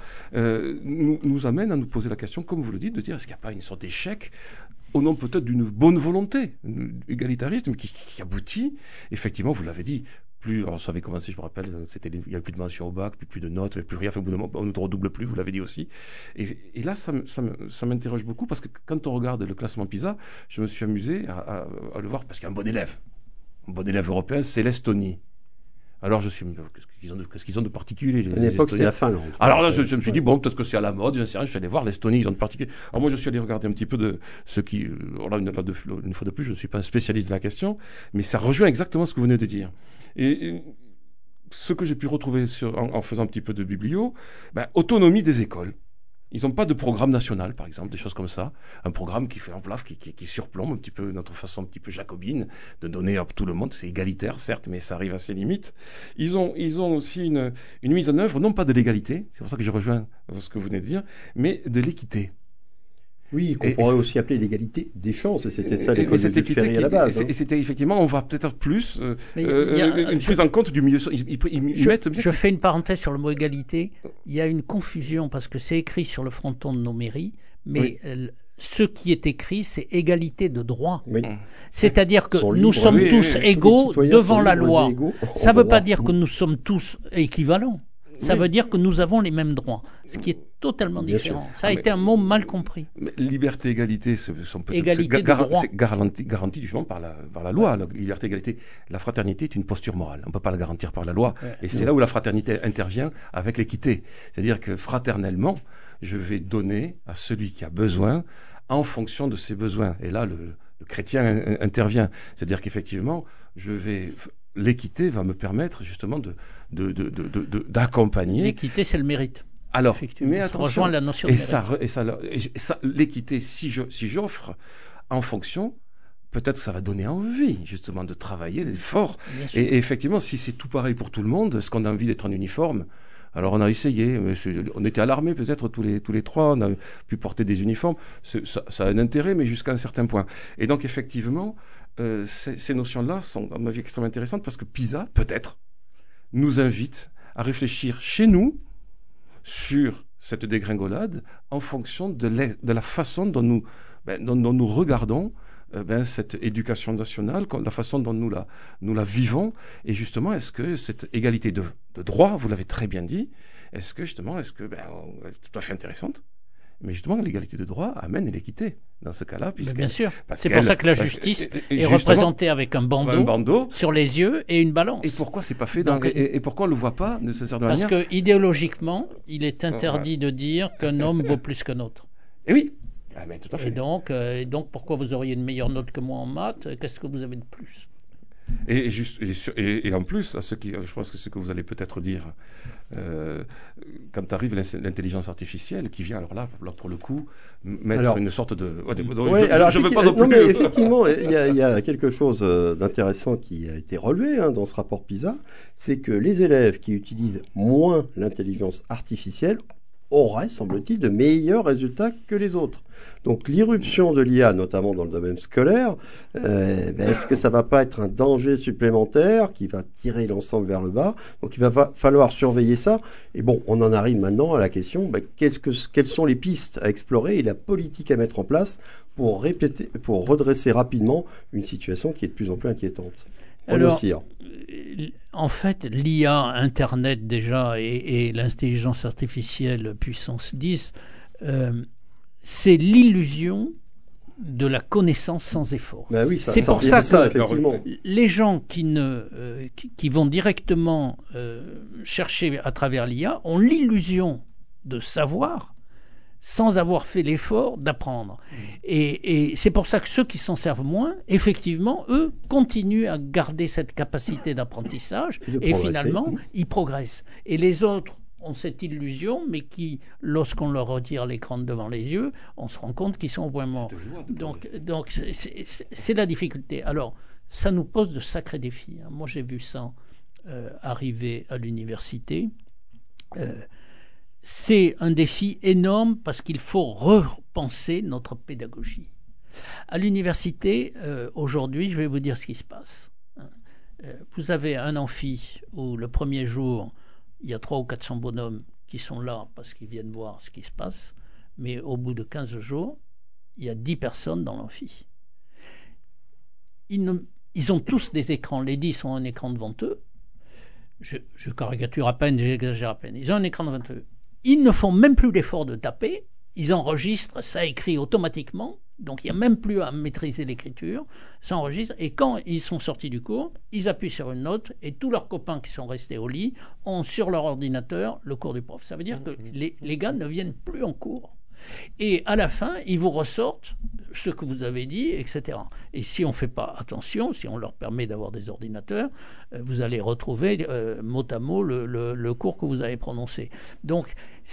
nous amène à nous poser la question, comme vous le dites, de dire est-ce qu'il n'y a pas une sorte d'échec au nom peut-être d'une bonne volonté, égalitarisme qui aboutit, effectivement, vous l'avez dit, alors ça avait commencé, je me rappelle, il n'y avait plus de mention au bac, plus de notes, il n'y avait plus rien, au bout d'un moment, on ne redouble plus, vous l'avez dit aussi. Et là, ça m'interroge beaucoup, parce que quand on regarde le classement PISA, je me suis amusé à le voir, parce qu'il y a un bon élève européen, c'est l'Estonie. Alors je suis, qu'est-ce qu'ils ont de particulier? À l'époque, c'était la Finlande. Alors là, je me suis dit, bon, peut-être que c'est à la mode, je ne sais rien, je suis allé voir l'Estonie, ils ont de particulier. Alors moi, je suis allé regarder un petit peu de ce qui, là, une fois de plus, je ne suis pas un spécialiste de la question, mais ça rejoint exactement ce que vous venez de dire. Et ce que j'ai pu retrouver en faisant un petit peu de biblio, autonomie des écoles. Ils n'ont pas de programme national, par exemple, des choses comme ça. Un programme qui fait enveloppe, qui surplombe un petit peu notre façon un petit peu jacobine de donner à tout le monde. C'est égalitaire, certes, mais ça arrive à ses limites. Ils ont aussi une mise en œuvre, non pas de l'égalité, c'est pour ça que je rejoins ce que vous venez de dire, mais de l'équité. Oui, qu'on pourrait aussi appeler l'égalité des chances, et c'était ça l'école de Jules Ferry à la base. Et c'était effectivement, on va peut-être plus une prise en compte du milieu. Je fais une parenthèse sur le mot égalité. Il y a une confusion parce que c'est écrit sur le fronton de nos mairies, mais ce qui est écrit, c'est égalité de droit. Oui. C'est-à-dire que nous sommes tous égaux devant la loi. Ça ne veut pas dire que nous sommes tous équivalents. Ça veut dire que nous avons les mêmes droits, ce qui est totalement différent. Ça a été un mot mal compris. Liberté, égalité, sont peut-être garanties justement par la loi. La liberté, égalité, la fraternité est une posture morale. On ne peut pas la garantir par la loi. Et c'est là où la fraternité intervient avec l'équité. C'est-à-dire que fraternellement, je vais donner à celui qui a besoin en fonction de ses besoins. Et là, le chrétien intervient. C'est-à-dire qu'effectivement, l'équité va me permettre justement d'accompagner. L'équité, c'est le mérite. Alors, mais attention, la notion de l'équité, si j'offre en fonction, peut-être que ça va donner envie justement de travailler fort. Et effectivement, si c'est tout pareil pour tout le monde, est-ce qu'on a envie d'être en uniforme? Alors on a essayé, mais on était à l'armée peut-être tous les trois, on a pu porter des uniformes, ça a un intérêt, mais jusqu'à un certain point. Et donc effectivement, ces notions-là sont à mon avis extrêmement intéressantes parce que PISA, peut-être, nous invite à réfléchir chez nous sur cette dégringolade en fonction de la façon dont nous regardons cette éducation nationale, la façon dont nous la vivons, et justement, est-ce que cette égalité de droit, vous l'avez très bien dit, est-ce que elle est tout à fait intéressante, mais justement, l'égalité de droit amène l'équité dans ce cas-là. Bien sûr, c'est pour ça que la justice est représentée avec un bandeau sur les yeux et une balance. Et pourquoi c'est pas fait et pourquoi on le voit pas de cette Parce manière? que idéologiquement, il est interdit de dire qu'un homme vaut plus qu'un autre. Et oui. Ah, mais tout à fait. Et donc, pourquoi vous auriez une meilleure note que moi en maths? Qu'est-ce que vous avez de plus? Et en plus, je pense que c'est ce que vous allez peut-être dire, quand arrive l'intelligence artificielle qui vient, alors là pour le coup, mettre une sorte de... je veux pas non plus... Non, mais effectivement, il y a quelque chose d'intéressant qui a été relevé dans ce rapport PISA, c'est que les élèves qui utilisent moins l'intelligence artificielle auraient, semble-t-il, de meilleurs résultats que les autres. Donc l'irruption de l'IA, notamment dans le domaine scolaire, est-ce que ça ne va pas être un danger supplémentaire qui va tirer l'ensemble vers le bas? Donc il va falloir surveiller ça. Et bon, on en arrive maintenant à la question, quelles sont les pistes à explorer et la politique à mettre en place pour redresser rapidement une situation qui est de plus en plus inquiétante? Alors, en fait, l'IA, Internet déjà, et l'intelligence artificielle puissance 10, c'est l'illusion de la connaissance sans effort. Ben oui, c'est pour ça que effectivement, les gens qui vont directement chercher à travers l'IA ont l'illusion de savoir sans avoir fait l'effort d'apprendre. Et c'est pour ça que ceux qui s'en servent moins, effectivement, eux, continuent à garder cette capacité d'apprentissage et finalement, ils progressent. Et les autres ont cette illusion, mais qui, lorsqu'on leur retire l'écran de devant les yeux, on se rend compte qu'ils sont au point mort. Donc c'est la difficulté. Alors, ça nous pose de sacrés défis. Moi, j'ai vu ça arriver à l'université. C'est un défi énorme parce qu'il faut repenser notre pédagogie. À l'université, aujourd'hui, je vais vous dire ce qui se passe. Vous avez un amphi où le premier jour, il y a 300 ou 400 bonhommes qui sont là parce qu'ils viennent voir ce qui se passe, mais au bout de 15 jours, il y a 10 personnes dans l'amphi. Ils ont tous des écrans, les 10 ont un écran devant eux. Je caricature à peine, j'exagère à peine. Ils ont un écran devant eux. Ils ne font même plus l'effort de taper, ils enregistrent, ça écrit automatiquement, donc il n'y a même plus à maîtriser l'écriture, ça enregistre, et quand ils sont sortis du cours, ils appuient sur une note, et tous leurs copains qui sont restés au lit ont sur leur ordinateur le cours du prof. Ça veut dire que les gars ne viennent plus en cours. Et à la fin, ils vous ressortent ce que vous avez dit, etc. Et si on ne fait pas attention, si on leur permet d'avoir des ordinateurs, vous allez retrouver mot à mot le cours que vous avez prononcé. Donc,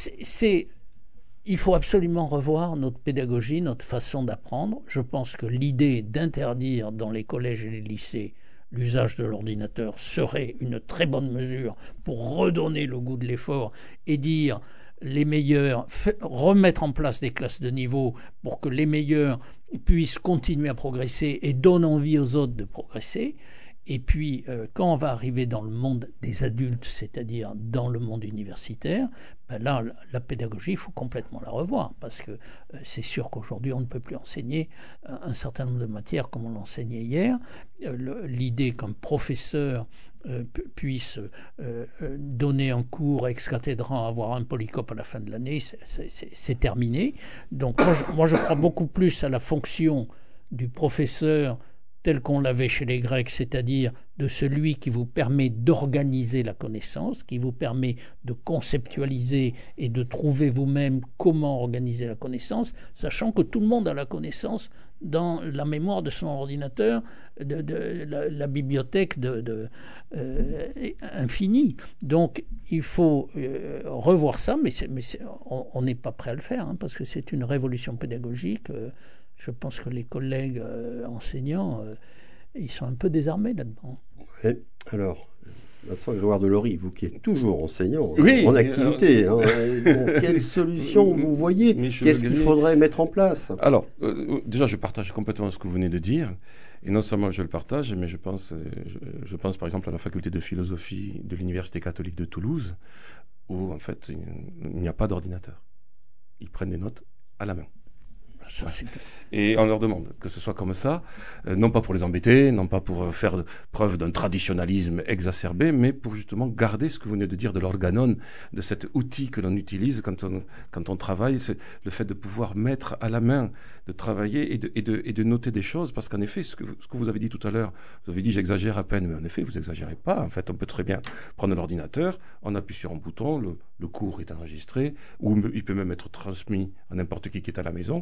il faut absolument revoir notre pédagogie, notre façon d'apprendre. Je pense que l'idée d'interdire dans les collèges et les lycées l'usage de l'ordinateur serait une très bonne mesure pour redonner le goût de l'effort et dire les meilleurs, remettre en place des classes de niveau pour que les meilleurs puissent continuer à progresser et donnent envie aux autres de progresser. Et puis, quand on va arriver dans le monde des adultes, c'est-à-dire dans le monde universitaire, là, la pédagogie, il faut complètement la revoir, parce que c'est sûr qu'aujourd'hui, on ne peut plus enseigner un certain nombre de matières comme on l'enseignait hier. L'idée qu'un professeur puisse donner un cours ex cathedra, avoir un polycope à la fin de l'année, c'est terminé. Donc, moi, je crois beaucoup plus à la fonction du professeur tel qu'on l'avait chez les Grecs, c'est-à-dire de celui qui vous permet d'organiser la connaissance, qui vous permet de conceptualiser et de trouver vous-même comment organiser la connaissance, sachant que tout le monde a la connaissance dans la mémoire de son ordinateur, de la bibliothèque infinie. Donc il faut revoir ça, mais on n'est pas prêt à le faire, parce que c'est une révolution pédagogique. Je pense que les collègues enseignants, ils sont un peu désarmés là-dedans. Oui. Alors, Vincent Grégoire Delory, vous qui êtes toujours enseignant en activité, quelle solution vous voyez? Qu'est-ce qu'il faudrait mettre en place? Alors, déjà, je partage complètement ce que vous venez de dire. Et non seulement je le partage, mais je pense par exemple à la faculté de philosophie de l'Université catholique de Toulouse, où en fait, il n'y a pas d'ordinateur. Ils prennent des notes à la main. Et on leur demande que ce soit comme ça, non pas pour les embêter, non pas pour faire preuve d'un traditionnalisme exacerbé, mais pour justement garder ce que vous venez de dire de l'organon, de cet outil que l'on utilise quand on travaille, c'est le fait de pouvoir mettre à la main, de travailler et de noter des choses, parce qu'en effet, ce que vous avez dit tout à l'heure, vous avez dit j'exagère à peine, mais en effet, vous exagérez pas. En fait, on peut très bien prendre l'ordinateur, on appuie sur un bouton, le cours est enregistré, ou il peut même être transmis à n'importe qui est à la maison.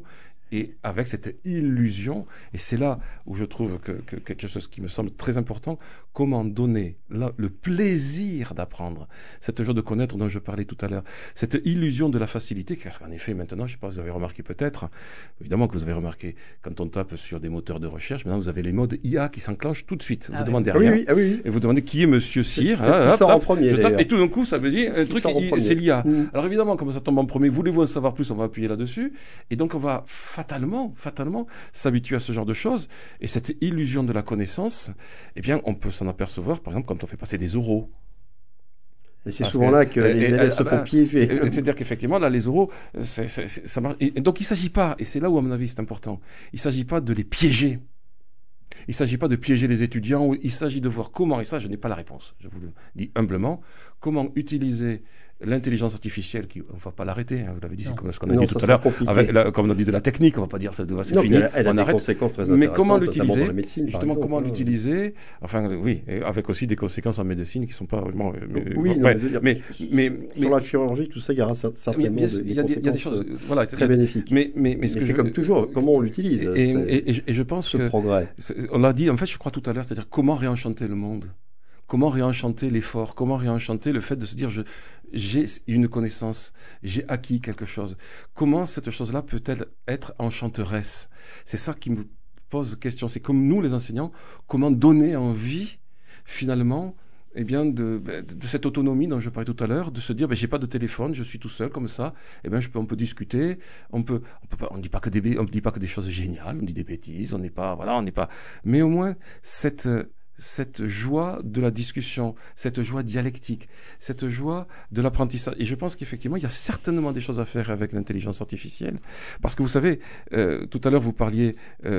et avec cette illusion, et c'est là où je trouve que quelque chose qui me semble très important, comment donner le plaisir d'apprendre, cette joie de connaître dont je parlais tout à l'heure, cette illusion de la facilité, car en effet maintenant, je ne sais pas si vous avez remarqué peut-être, évidemment que vous avez remarqué, quand on tape sur des moteurs de recherche, maintenant vous avez les modes IA qui s'enclenchent tout de suite, vous demandez rien, et vous demandez qui est Monsieur Cyr, c'est ce qui sort en premier, et tout d'un coup ça veut dire un truc, c'est l'IA. Alors évidemment, comme ça tombe en premier, voulez-vous en savoir plus, on va appuyer là-dessus, et donc on va fatalement s'habituer à ce genre de choses, et cette illusion de la connaissance, eh bien, on peut s'en apercevoir, par exemple, quand on fait passer des oraux. Et c'est souvent là que les élèves se font piéger. C'est-à-dire qu'effectivement, là, les oraux, ça marche. Et donc, il ne s'agit pas, et c'est là où, à mon avis, c'est important, il ne s'agit pas de les piéger. Il ne s'agit pas de piéger les étudiants, il s'agit de voir comment, et ça, je n'ai pas la réponse, je vous le dis humblement, comment utiliser l'intelligence artificielle, on ne va pas l'arrêter, hein, vous l'avez dit, c'est comme ce qu'on a dit tout à l'heure, comme on a dit de la technique, on ne va pas dire ça c'est fini, elle a des conséquences très intéressantes, mais comment l'utiliser, dans la médecine, justement, exemple, comment l'utiliser, enfin oui, avec aussi des conséquences en médecine qui ne sont pas vraiment... sur la chirurgie, tout ça, il y aura certainement des choses très bénéfiques. Mais c'est comme toujours, comment on l'utilise, et je pense que... progrès. On l'a dit, en fait, je crois tout à l'heure, c'est-à-dire comment réenchanter le monde. Comment réenchanter l'effort, comment réenchanter le fait de se dire j'ai une connaissance, j'ai acquis quelque chose. Comment cette chose-là peut-elle être enchanteresse? C'est ça qui me pose question. C'est comme nous, les enseignants, comment donner envie, finalement, eh bien, de cette autonomie dont je parlais tout à l'heure, de se dire, j'ai pas de téléphone, je suis tout seul comme ça, eh bien, on peut discuter, on dit pas que des choses géniales, on dit des bêtises, on n'est pas, mais au moins cette joie de la discussion, cette joie dialectique, cette joie de l'apprentissage. Et je pense qu'effectivement, il y a certainement des choses à faire avec l'intelligence artificielle. Parce que vous savez, tout à l'heure, vous parliez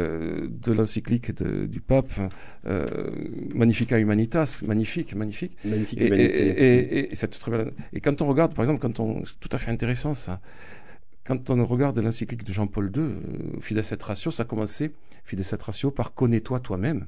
de l'encyclique du pape, Magnificat Humanitas, magnifique. Magnifique humanité. Et c'est très belle. Et quand on regarde, par exemple, c'est tout à fait intéressant ça. Quand on regarde l'encyclique de Jean-Paul II, Fides et Ratio, ça a commencé, Fides et Ratio, par connais-toi toi-même.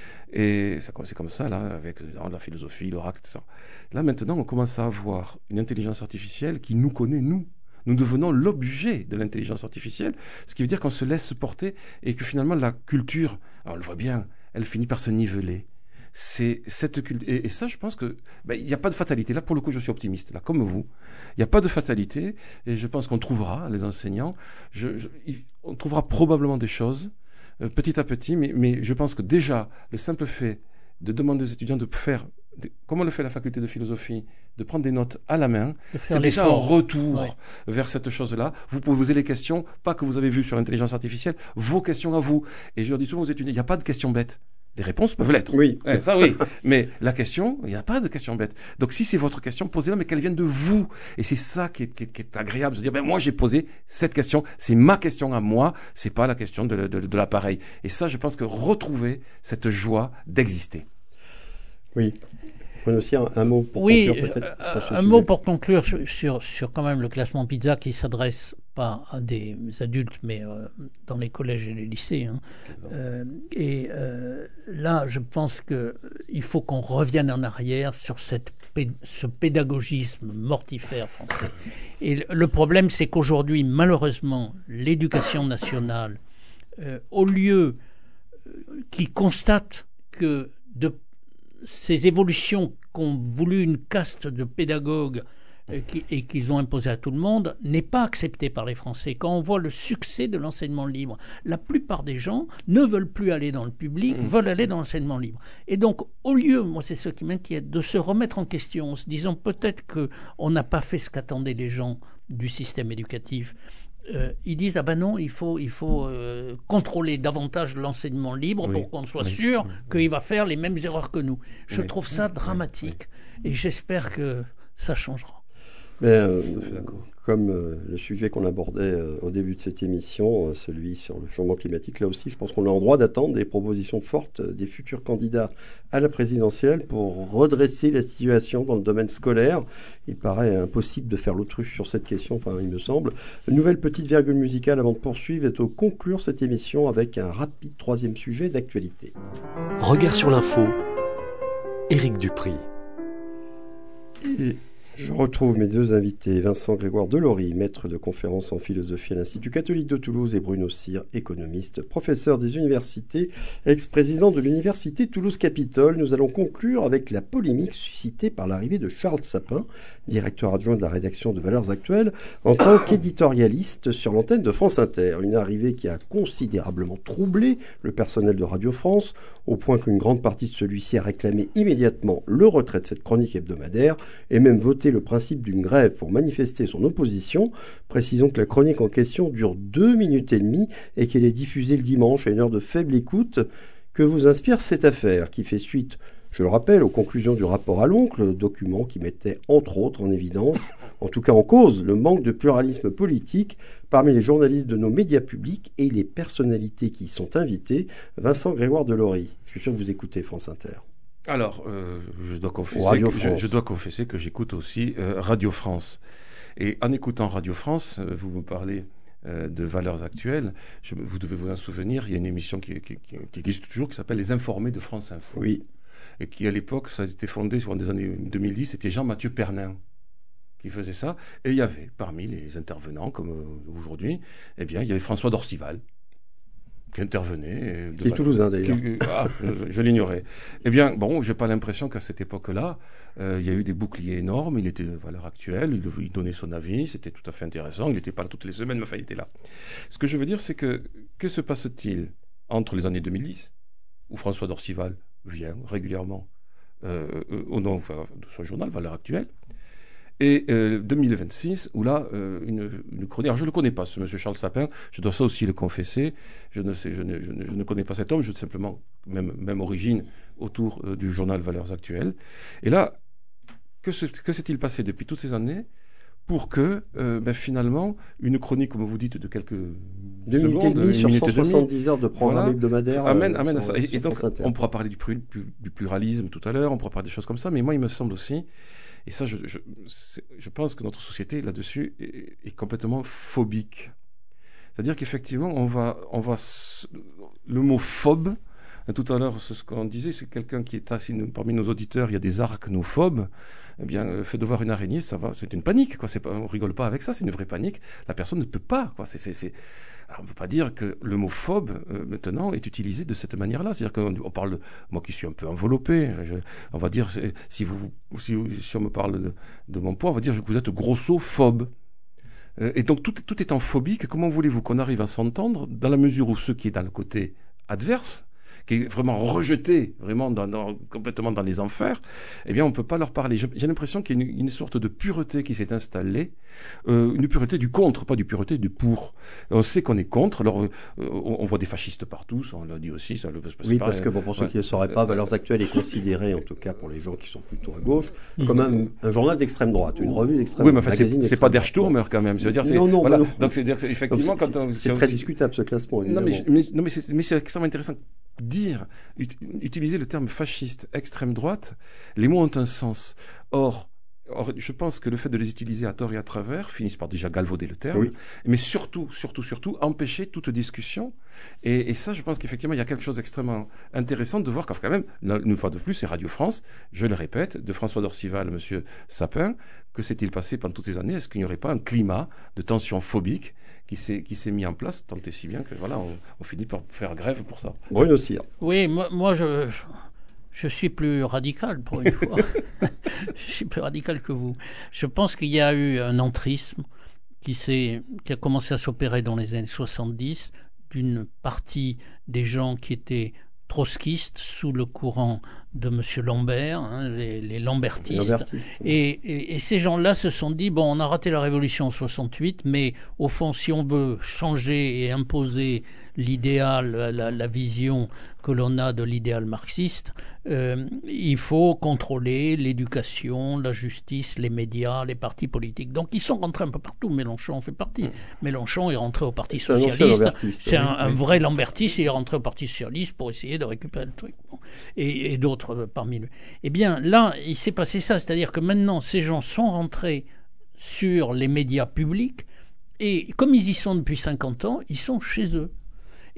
Et ça commençait comme ça, là, avec la philosophie, l'oracle, tout ça. Là, maintenant, on commence à avoir une intelligence artificielle qui nous connaît, nous. Nous devenons l'objet de l'intelligence artificielle, ce qui veut dire qu'on se laisse porter et que finalement, la culture, on le voit bien, elle finit par se niveler. C'est cette culture. Et ça, je pense que il n'y a pas de fatalité. Là, pour le coup, je suis optimiste, là, comme vous. Il n'y a pas de fatalité, et je pense qu'on trouvera, les enseignants, on trouvera probablement des choses, petit à petit, mais je pense que déjà, le simple fait de demander aux étudiants de faire, comme on le fait à la faculté de philosophie, de prendre des notes à la main, c'est déjà un retour vers cette chose-là. Vous pouvez poser les questions, pas que vous avez vues sur l'intelligence artificielle, vos questions à vous. Et je leur dis souvent aux étudiants, il n'y a pas de questions bêtes. Les réponses peuvent l'être. Oui. Ça, oui. Mais la question, il n'y a pas de question bête. Donc, si c'est votre question, posez-la, mais qu'elle vienne de vous. Et c'est ça qui est agréable, de se dire, moi, j'ai posé cette question. C'est ma question à moi. C'est pas la question de l'appareil. Et ça, je pense que retrouver cette joie d'exister. Oui. Aussi un mot pour conclure peut-être. Un mot pour conclure sur quand même le classement PISA qui s'adresse pas à des adultes mais dans les collèges et les lycées. Là, je pense qu'il faut qu'on revienne en arrière sur ce pédagogisme mortifère français. Et le problème, c'est qu'aujourd'hui, malheureusement, l'éducation nationale, au lieu qu'il constate que ces évolutions qu'ont voulu une caste de pédagogues et qu'ils ont imposées à tout le monde n'est pas acceptée par les Français. Quand on voit le succès de l'enseignement libre, la plupart des gens ne veulent plus aller dans le public, veulent aller dans l'enseignement libre. Et donc, au lieu, moi c'est ce qui m'inquiète, de se remettre en question en se disant peut-être qu'on n'a pas fait ce qu'attendaient les gens du système éducatif, ils disent non, il faut contrôler davantage l'enseignement libre pour qu'on soit sûr qu'il va faire les mêmes erreurs que nous. Je trouve ça dramatique et j'espère que ça changera. Comme le sujet qu'on abordait au début de cette émission, celui sur le changement climatique, là aussi, je pense qu'on est en droit d'attendre des propositions fortes des futurs candidats à la présidentielle pour redresser la situation dans le domaine scolaire. Il paraît impossible de faire l'autruche sur cette question, enfin, il me semble. Une nouvelle petite virgule musicale avant de poursuivre et de conclure cette émission avec un rapide troisième sujet d'actualité. Regard sur l'info, Éric Dupry. Je retrouve mes deux invités, Vincent Grégoire Delory, maître de conférences en philosophie à l'Institut catholique de Toulouse, et Bruno Cyr, économiste, professeur des universités, ex-président de l'Université Toulouse-Capitole. Nous allons conclure avec la polémique suscitée par l'arrivée de Charles Sapin, directeur adjoint de la rédaction de Valeurs Actuelles, en tant qu'éditorialiste sur l'antenne de France Inter. Une arrivée qui a considérablement troublé le personnel de Radio France, au point qu'une grande partie de celui-ci a réclamé immédiatement le retrait de cette chronique hebdomadaire et même voté le principe d'une grève pour manifester son opposition. Précisons que la chronique en question dure 2 minutes et demie et qu'elle est diffusée le dimanche à une heure de faible écoute. Que vous inspire cette affaire qui fait suite, je le rappelle, aux conclusions du rapport à l'oncle, document qui mettait entre autres en évidence, en tout cas en cause, le manque de pluralisme politique parmi les journalistes de nos médias publics et les personnalités qui y sont invitées. Vincent Grégoire Delory, je suis sûr que vous écoutez France Inter. Alors, je dois confesser que j'écoute aussi Radio France. Et en écoutant Radio France, vous me parlez de Valeurs Actuelles. Vous devez vous en souvenir, il y a une émission qui existe toujours, qui s'appelle Les Informés de France Info. Oui. Et qui, à l'époque, ça a été fondé sur des années 2010, c'était Jean-Mathieu Pernin qui faisait ça. Et il y avait, parmi les intervenants, comme aujourd'hui, eh bien, il y avait François d'Orcival, qui intervenait. Qui est toulousain d'ailleurs. Je l'ignorais. Eh bien, bon, j'ai pas l'impression qu'à cette époque-là, il y a eu des boucliers énormes. Il était Valeurs Actuelles, il donnait son avis, c'était tout à fait intéressant. Il n'était pas là toutes les semaines, mais enfin, il était là. Ce que je veux dire, c'est que se passe-t-il entre les années 2010, où François d'Orcival vient régulièrement au nom de son journal, Valeurs Actuelles, et 2026, où là, une chronique. Alors, je ne le connais pas, ce monsieur Charles Sapin, je dois ça aussi le confesser. Je ne connais pas cet homme, je suis simplement même origine autour du journal Valeurs Actuelles. Et là, que s'est-il passé depuis toutes ces années pour que, finalement, une chronique, comme vous dites, de quelques 2 minutes et demie sur 170 heures de programme hebdomadaire amène à ça. Et donc, on pourra parler du pluralisme tout à l'heure, on pourra parler des choses comme ça, mais moi, il me semble aussi. Et ça, je pense que notre société, là-dessus, est complètement phobique. C'est-à-dire qu'effectivement, le mot phobe, tout à l'heure, ce qu'on disait, c'est quelqu'un qui est assis parmi nos auditeurs, il y a des arachnophobes. Eh bien, le fait de voir une araignée, ça va, c'est une panique, quoi. On rigole pas avec ça, c'est une vraie panique. La personne ne peut pas, quoi. Alors, on ne peut pas dire que le mot phobe, maintenant, est utilisé de cette manière-là. C'est-à-dire qu'on parle moi qui suis un peu enveloppé, on va dire, si on me parle de mon poids, on va dire que vous êtes grossophobe. Et donc, tout étant phobique, comment voulez-vous qu'on arrive à s'entendre dans la mesure où ce qui est dans le côté adverse, qui est vraiment rejeté, vraiment complètement dans les enfers, eh bien, on ne peut pas leur parler. J'ai l'impression qu'il y a une sorte de pureté qui s'est installée, une pureté du contre, pas du pureté du pour. On sait qu'on est contre, alors on voit des fascistes partout, ça, on l'a dit aussi. Ça, oui, parce que pour ceux qui ne le sauraient pas, Valeurs Actuelles est considérée, en tout cas pour les gens qui sont plutôt à gauche, comme un journal d'extrême droite, une revue d'extrême droite. Oui, mais c'est pas Der Stürmer quand même. Non. Donc c'est-à-dire que effectivement, c'est très discutable ce classement. Non, mais c'est extrêmement intéressant. Utiliser le terme fasciste, extrême droite, les mots ont un sens. Or, je pense que le fait de les utiliser à tort et à travers finissent par déjà galvauder le terme, oui. Mais surtout, empêcher toute discussion. Et ça, je pense qu'effectivement, il y a quelque chose d'extrêmement intéressant de voir quand même, une fois de plus, c'est Radio France, je le répète, de François d'Orcival à M. Sapin, que s'est-il passé pendant toutes ces années? Est-ce qu'il n'y aurait pas un climat de tension phobique qui s'est mis en place, tant et si bien que voilà, on finit par faire grève pour ça. Bruno Cyr. Oui, moi je suis plus radical pour une fois. Je suis plus radical que vous. Je pense qu'il y a eu un entrisme qui a commencé à s'opérer dans les années 70 d'une partie des gens qui étaient trotskistes sous le courant de M. Lambert, les lambertistes. Et ces gens-là se sont dit, bon, on a raté la révolution en 68, mais au fond, si on veut changer et imposer l'idéal, la vision que l'on a de l'idéal marxiste, il faut contrôler l'éducation, la justice, les médias, les partis politiques. Donc ils sont rentrés un peu partout. Mélenchon en fait partie. Mélenchon est rentré au Parti socialiste. C'est un vrai lambertiste. Il est rentré au Parti socialiste pour essayer de récupérer le truc. Bon. Et d'autres parmi eux. Eh bien là, il s'est passé ça. C'est-à-dire que maintenant, ces gens sont rentrés sur les médias publics et comme ils y sont depuis 50 ans, ils sont chez eux.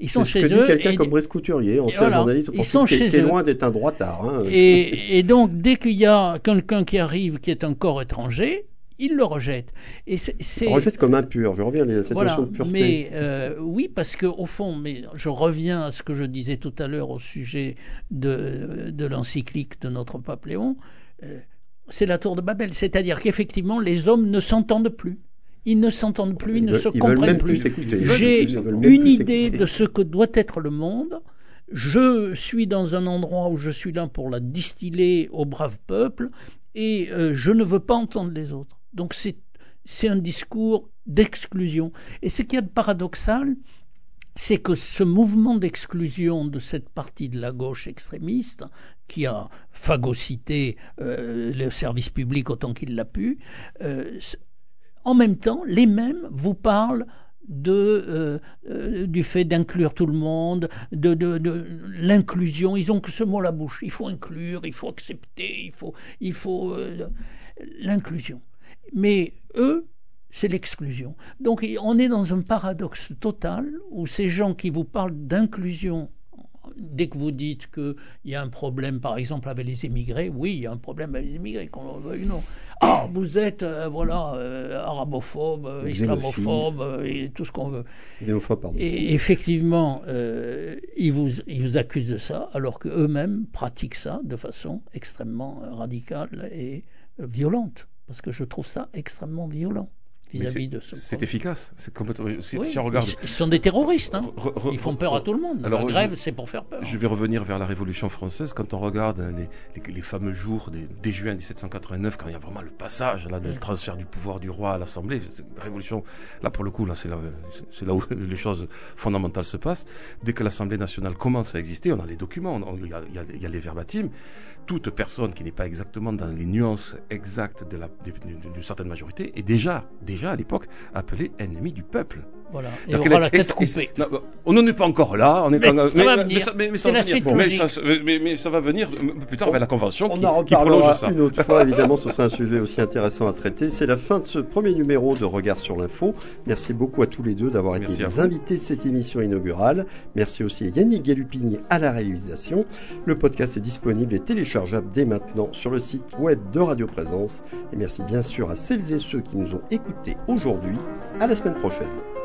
Ils sont chez eux. C'est ce que dit quelqu'un comme Brice Couturier, ancien journaliste, qui est loin d'être un droitard. Hein. Et donc, dès qu'il y a quelqu'un qui arrive qui est un corps étranger, il le rejette. Rejette comme impur. Je reviens à cette notion de pureté. Mais oui, parce que au fond, mais je reviens à ce que je disais tout à l'heure au sujet de l'encyclique de notre pape Léon. C'est la tour de Babel, c'est-à-dire qu'effectivement, les hommes ne s'entendent plus. Ils ne s'entendent plus, ils ne se comprennent plus. J'ai une idée de ce que doit être le monde. Je suis dans un endroit où je suis là pour la distiller au brave peuple et je ne veux pas entendre les autres. Donc c'est un discours d'exclusion. Et ce qu'il y a de paradoxal, c'est que ce mouvement d'exclusion de cette partie de la gauche extrémiste, qui a phagocyté le service public autant qu'il l'a pu, en même temps, les mêmes vous parlent du fait d'inclure tout le monde, de l'inclusion. Ils ont que ce mot à la bouche. Il faut inclure, il faut accepter, il faut l'inclusion. Mais eux, c'est l'exclusion. Donc on est dans un paradoxe total où ces gens qui vous parlent d'inclusion, dès que vous dites qu'il y a un problème, par exemple, avec les émigrés, oui, il y a un problème avec les émigrés, qu'on le veuille ou non. Ah, vous êtes, arabophobe, islamophobe, et tout ce qu'on veut. Pardon. Et effectivement, ils vous accusent de ça, alors qu'eux-mêmes pratiquent ça de façon extrêmement radicale et violente. Parce que je trouve ça extrêmement violent. C'est efficace. C'est complètement. Si on regarde, ils sont des terroristes. Hein. Ils font peur à tout le monde. Alors, la grève, c'est pour faire peur. Je vais revenir vers la Révolution française. Quand on regarde les fameux jours dès juin 1789, quand il y a vraiment le passage là, le transfert du pouvoir du roi à l'Assemblée, révolution. Là, pour le coup, là, c'est là où les choses fondamentales se passent. Dès que l'Assemblée nationale commence à exister, on a les documents, il y a les verbatim. Toute personne qui n'est pas exactement dans les nuances exactes d'une certaine majorité est déjà à l'époque appelée ennemi du peuple. Voilà. Et on aura la tête coupée. On n'en est pas encore là. Mais ça va venir plus tard avec la Convention qui prolonge ça. Une autre fois, évidemment, ce sera un sujet aussi intéressant à traiter. C'est la fin de ce premier numéro de Regard sur l'info. Merci beaucoup à tous les deux d'avoir été les invités de cette émission inaugurale. Merci aussi à Yannick Galupini à la réalisation. Le podcast est disponible et téléchargeable dès maintenant sur le site web de Radio Présence. Et merci bien sûr à celles et ceux qui nous ont écoutés aujourd'hui. À la semaine prochaine.